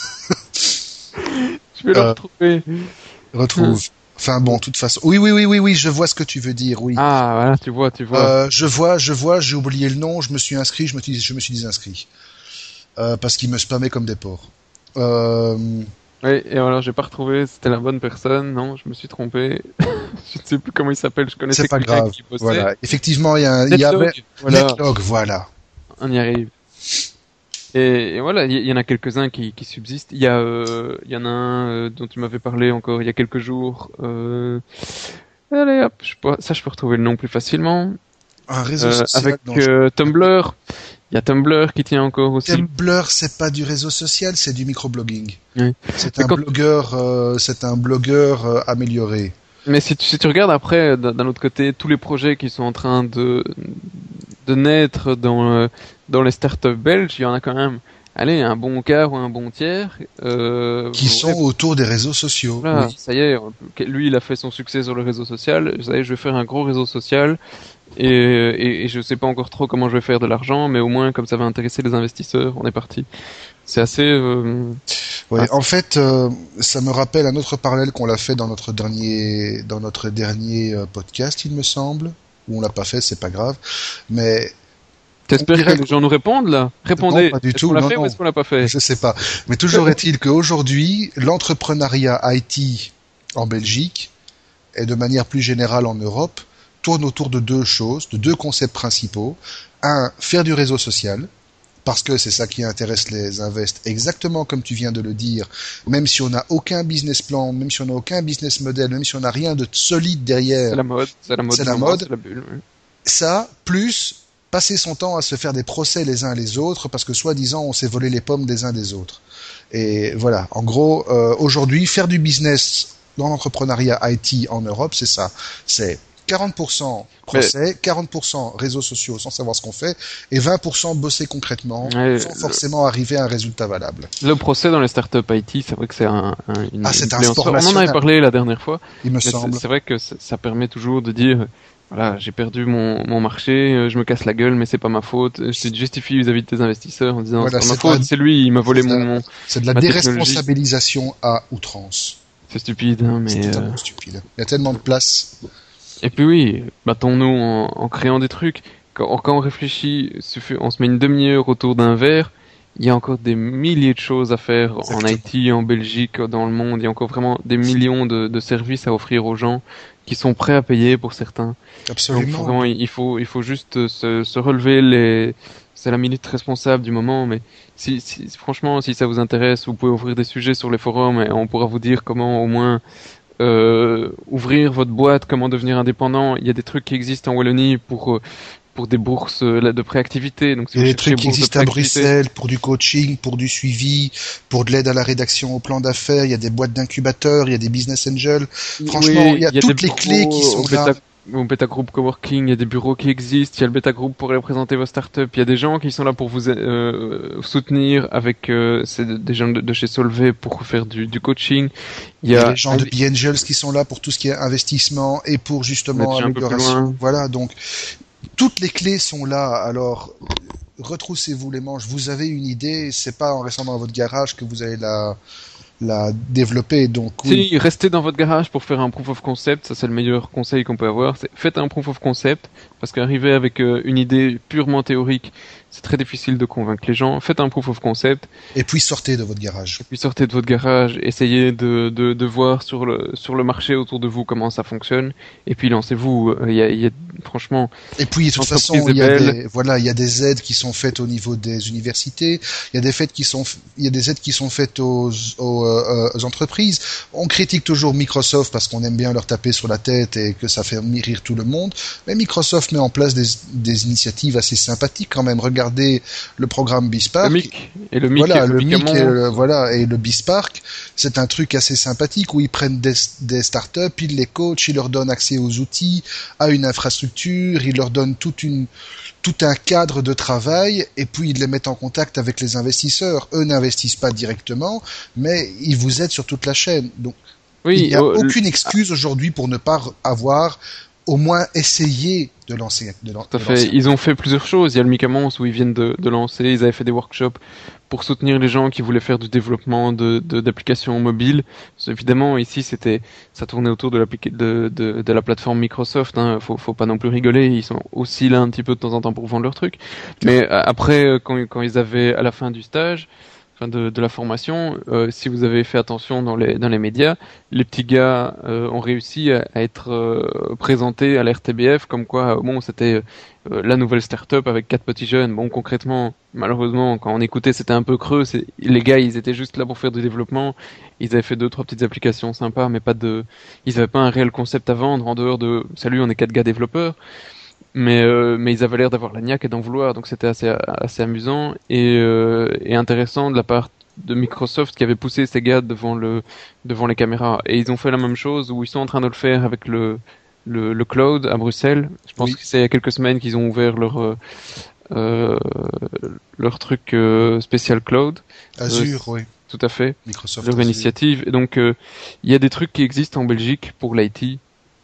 Je vais le Euh, retrouver. Retrouve. Enfin bon, de toute façon. Oui, oui, oui, oui, oui, je vois ce que tu veux dire. Oui. Ah, voilà, tu vois, tu vois. Euh, je vois, je vois, j'ai oublié le nom, je me suis inscrit, je me suis, je me suis désinscrit. Euh, parce qu'il me spammait comme des porcs. Euh, Oui, et alors j'ai pas retrouvé, c'était la bonne personne, non, je me suis trompé. Je ne sais plus comment il s'appelle, je connaissais c'est pas quelqu'un grave. qui bossait. Voilà. Effectivement, il y a, un- il y a Netlog, voilà, Netlog, voilà. on y arrive. Et, et voilà, il y, il y en a quelques-uns qui, qui subsistent. Il y a, euh, il y en a un euh, dont tu m'avais parlé encore il y a quelques jours. Euh... Allez hop, je peux- ça je peux retrouver le nom plus facilement. Un réseau Euh, social. avec dont je- euh, Tumblr, il y a Tumblr qui tient encore aussi. Tumblr, c'est pas du réseau social, c'est du microblogging. Oui. C'est Mais un quand- blogueur, euh, c'est un blogueur euh, amélioré. Mais si tu, si tu regardes après, d'un d'un autre côté, tous les projets qui sont en train de, de naître dans, euh, dans les startups belges, il y en a quand même, allez, un bon quart ou un bon tiers. Euh, Qui ouais, sont autour des réseaux sociaux. voilà, Oui. ça y est, lui il a fait son succès sur le réseau social, ça y est, je vais faire un gros réseau social, et, et, et je sais pas encore trop comment je vais faire de l'argent, mais au moins comme ça va intéresser les investisseurs, on est parti. C'est assez... Euh, Ouais, Ah. en fait, euh, ça me rappelle un autre parallèle qu'on l'a fait dans notre dernier, dans notre dernier euh, podcast, il me semble. Ou on l'a pas fait, c'est pas grave. Mais T'espères dirait que les gens nous répondent là? Répondez, Non, pas du est-ce tout, qu'on l'a non, fait non. ou est-ce qu'on l'a pas fait? je sais pas. Mais toujours est-il qu'aujourd'hui, l'entrepreneuriat I T en Belgique et de manière plus générale en Europe tourne autour de deux choses, de deux concepts principaux. Un, faire du réseau social parce que c'est ça qui intéresse les invests, exactement comme tu viens de le dire, même si on n'a aucun business plan, même si on n'a aucun business model, même si on n'a rien de solide derrière. C'est la mode, c'est la mode, c'est la mode. C'est la bulle, oui. Ça, plus passer son temps à se faire des procès les uns les autres, parce que soi-disant on s'est volé les pommes des uns des autres. Et voilà, en gros, euh, aujourd'hui, faire du business dans l'entrepreneuriat I T en Europe, c'est ça. C'est quarante pour cent procès, mais... quarante pour cent réseaux sociaux sans savoir ce qu'on fait, et vingt pour cent bosser concrètement, ouais, sans le... forcément arriver à un résultat valable. Le procès dans les startups I T, c'est vrai que c'est un, un, une, ah, c'est une un sport national. On en avait parlé la dernière fois. Il me semble. C'est, c'est vrai que ça permet toujours de dire... Voilà, j'ai perdu mon, mon marché, je me casse la gueule, mais c'est pas ma faute. Je te justifie vis-à-vis de tes investisseurs en disant voilà, c'est pas ma faute, c'est lui, il m'a volé mon, mon. C'est de la déresponsabilisation à outrance. C'est stupide, hein, mais. C'est totalement euh... stupide. Il y a tellement de place. Et puis oui, battons-nous en, en créant des trucs. Quand, quand on réfléchit, on se met une demi-heure autour d'un verre. Il y a encore des milliers de choses à faire Exactement. En I T, en Belgique, dans le monde. Il y a encore vraiment des millions de, de services à offrir aux gens qui sont prêts à payer pour certains. Absolument. Donc vraiment, il faut, il faut juste se, se relever les. C'est la minute responsable du moment, mais si, si, franchement, si ça vous intéresse, vous pouvez ouvrir des sujets sur les forums et on pourra vous dire comment au moins euh, ouvrir votre boîte, comment devenir indépendant. Il y a des trucs qui existent en Wallonie pour. Euh, pour des bourses de préactivité. Donc, si il y a des trucs qui existent à Bruxelles pour du coaching, pour du suivi, pour de l'aide à la rédaction au plan d'affaires. Il y a des boîtes d'incubateurs, il y a des business angels. Franchement, oui, il y a, il y a toutes les clés qui sont là. Beta, au Beta Group Coworking, il y a des bureaux qui existent. Il y a le Beta Group pour représenter vos startups. Il y a des gens qui sont là pour vous euh, soutenir avec euh, c'est des gens de, de chez Solvay pour faire du, du coaching. Il y a, il y a des gens de B Angels qui sont là pour tout ce qui est investissement et pour justement amélioration. Voilà, donc toutes les clés sont là, alors retroussez-vous les manches. Vous avez une idée, c'est pas en restant dans votre garage que vous allez la, la développer. Donc, oui. Si, restez dans votre garage pour faire un proof of concept, ça c'est le meilleur conseil qu'on peut avoir. C'est, faites un proof of concept, parce qu'arriver avec euh, une idée purement théorique, c'est très difficile de convaincre les gens. Faites un proof of concept. Et puis sortez de votre garage. Et puis sortez de votre garage, essayez de, de, de voir sur le, sur le marché autour de vous comment ça fonctionne, et puis lancez-vous. Il y a, il y a franchement. Et puis de toute façon, il y a des, voilà, il y a des aides qui sont faites au niveau des universités. Il y a des faites qui sont, il y a des aides qui sont faites aux, aux, euh, aux entreprises. On critique toujours Microsoft parce qu'on aime bien leur taper sur la tête et que ça fait rire tout le monde. Mais Microsoft met en place des, des initiatives assez sympathiques quand même. Regardez le programme BizSpark. Le M I C. Et le M I C. Voilà, et le, le M I C et le, voilà, et le BizSpark. C'est un truc assez sympathique où ils prennent des, des startups, ils les coachent, ils leur donnent accès aux outils, à une infrastructure, ils leur donnent toute une, tout un cadre de travail, et puis ils les mettent en contact avec les investisseurs. Eux n'investissent pas directement, mais ils vous aident sur toute la chaîne. Donc, oui, il n'y a euh, aucune le... excuse aujourd'hui pour ne pas avoir au moins essayé de lancer. De, Tout à de fait. Lancer. Ils ont fait plusieurs choses. Il y a le Micamons où ils viennent de, de lancer. Ils avaient fait des workshops pour soutenir les gens qui voulaient faire du développement de, de, d'applications mobiles. Évidemment, ici, c'était, ça tournait autour de, de, de, de la plateforme Microsoft. Hein. Faut, faut pas non plus rigoler. Ils sont aussi là un petit peu de temps en temps pour vendre leurs trucs. Mais après, quand, quand ils avaient à la fin du stage, enfin de, de la formation, euh, si vous avez fait attention dans les dans les médias, les petits gars euh, ont réussi à, à être euh, présentés à l'R T B F comme quoi bon c'était euh, la nouvelle start-up avec quatre petits jeunes. Bon concrètement, malheureusement quand on écoutait c'était un peu creux. C'est, les gars ils étaient juste là pour faire du développement. Ils avaient fait deux trois petites applications sympas, mais pas de, ils avaient pas un réel concept à vendre en dehors de salut on est quatre gars développeurs. Mais euh, mais ils avaient l'air d'avoir la niaque et d'en vouloir, donc c'était assez assez amusant et euh, et intéressant de la part de Microsoft qui avait poussé ces gars devant le devant les caméras, et ils ont fait la même chose où ils sont en train de le faire avec le le, le cloud à Bruxelles. Je pense oui. que c'est il y a quelques semaines qu'ils ont ouvert leur euh, leur truc euh, spécial cloud. Azure, euh, oui. Tout à fait. Microsoft. Leur Azure. initiative. Et donc il euh, y a des trucs qui existent en Belgique pour l'I T.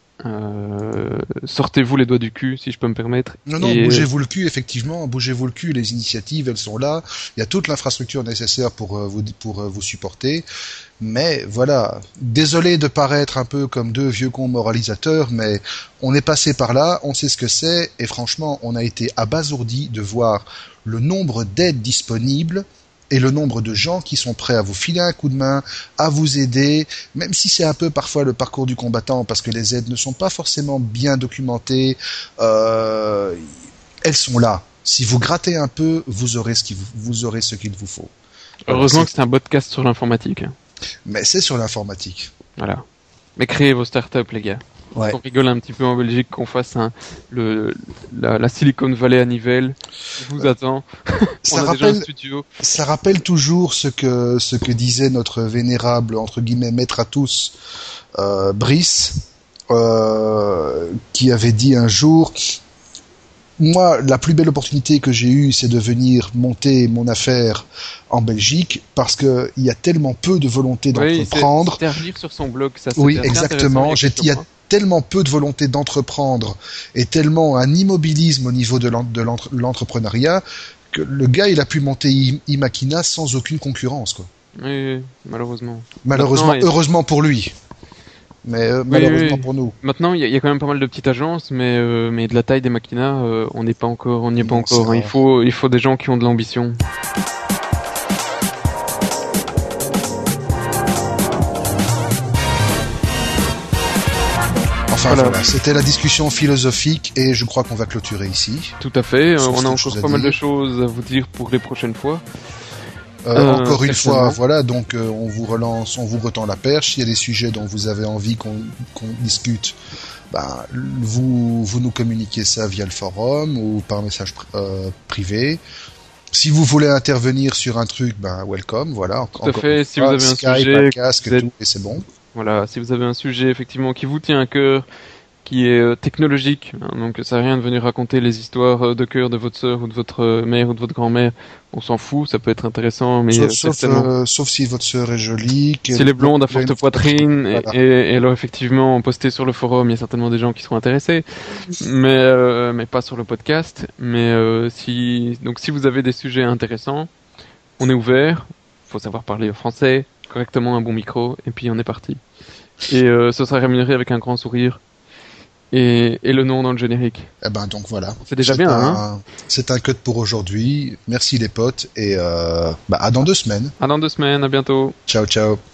Euh, sortez-vous les doigts du cul, si je peux me permettre. Non, non, et... bougez-vous le cul, effectivement, bougez-vous le cul, les initiatives, elles sont là, il y a toute l'infrastructure nécessaire pour euh, vous, pour euh, vous supporter, mais voilà, désolé de paraître un peu comme deux vieux cons moralisateurs, mais on est passé par là, on sait ce que c'est, et franchement, on a été abasourdi de voir le nombre d'aides disponibles, et le nombre de gens qui sont prêts à vous filer un coup de main, à vous aider, même si c'est un peu parfois le parcours du combattant, parce que les aides ne sont pas forcément bien documentées, euh, elles sont là. Si vous grattez un peu, vous aurez ce qu'il vous, vous aurez ce qu'il vous faut. Heureusement Alors, que c'est un podcast sur l'informatique. Mais c'est sur l'informatique. Voilà. Mais créez vos startups, les gars. Ouais. On rigole un petit peu en Belgique qu'on fasse un, le, la, la Silicon Valley à Nivelles. Je vous euh, attends. Ça On a rappelle, déjà un studio. Ça rappelle toujours ce que, ce que disait notre vénérable, entre guillemets, maître à tous, euh, Brice, euh, qui avait dit un jour, moi, la plus belle opportunité que j'ai eue, c'est de venir monter mon affaire en Belgique, parce que il y a tellement peu de volonté d'entreprendre. Oui, c'était à relire sur son blog, ça. Oui, exactement. J'ai, il y a tellement peu de volonté d'entreprendre et tellement un immobilisme au niveau de, l'en, de l'entre, l'entrepreneuriat que le gars, il a pu monter Imakina sans aucune concurrence, quoi. Oui, malheureusement. Malheureusement, Maintenant, heureusement pour lui. Mais euh, oui, malheureusement oui. pour nous. Maintenant, il y, y a quand même pas mal de petites agences, mais euh, mais de la taille des Makina, euh, on n'est pas encore, on n'y est pas non, encore. Hein. Il faut il faut des gens qui ont de l'ambition. Enfin voilà. voilà, c'était la discussion philosophique et je crois qu'on va clôturer ici. Tout à fait. Euh, on a encore pas mal de choses à vous dire pour les prochaines fois. Euh, euh, encore une fois, voilà, donc euh, on vous relance, on vous retend la perche. S'il y a des sujets dont vous avez envie qu'on, qu'on discute, ben, vous, vous nous communiquez ça via le forum ou par message euh, privé. Si vous voulez intervenir sur un truc, ben welcome, voilà. Tout à fait. Si vous avez un Skype, sujet, un casque, êtes... tout, et c'est bon. Voilà, si vous avez un sujet effectivement qui vous tient à cœur, qui est euh, technologique, hein, donc ça sert à rien de venir raconter les histoires euh, de cœur de votre sœur ou de votre euh, mère ou de votre grand-mère, on s'en fout, ça peut être intéressant, mais sauf, euh, sauf, certainement... euh, sauf si votre sœur est jolie, si elle est blonde à forte poitrine, voilà. et, et alors effectivement posté sur le forum, il y a certainement des gens qui seront intéressés, mais euh, mais pas sur le podcast. Mais euh, si donc si vous avez des sujets intéressants, on est ouvert, faut savoir parler français correctement, un bon micro, et puis on est parti. Et euh, ce sera rémunéré avec un grand sourire. Et, et le nom dans le générique. Eh ben donc voilà. C'est déjà c'est bien, un, hein. C'est un cut pour aujourd'hui. Merci les potes et euh, bah à dans deux semaines. À dans deux semaines, à bientôt. Ciao ciao.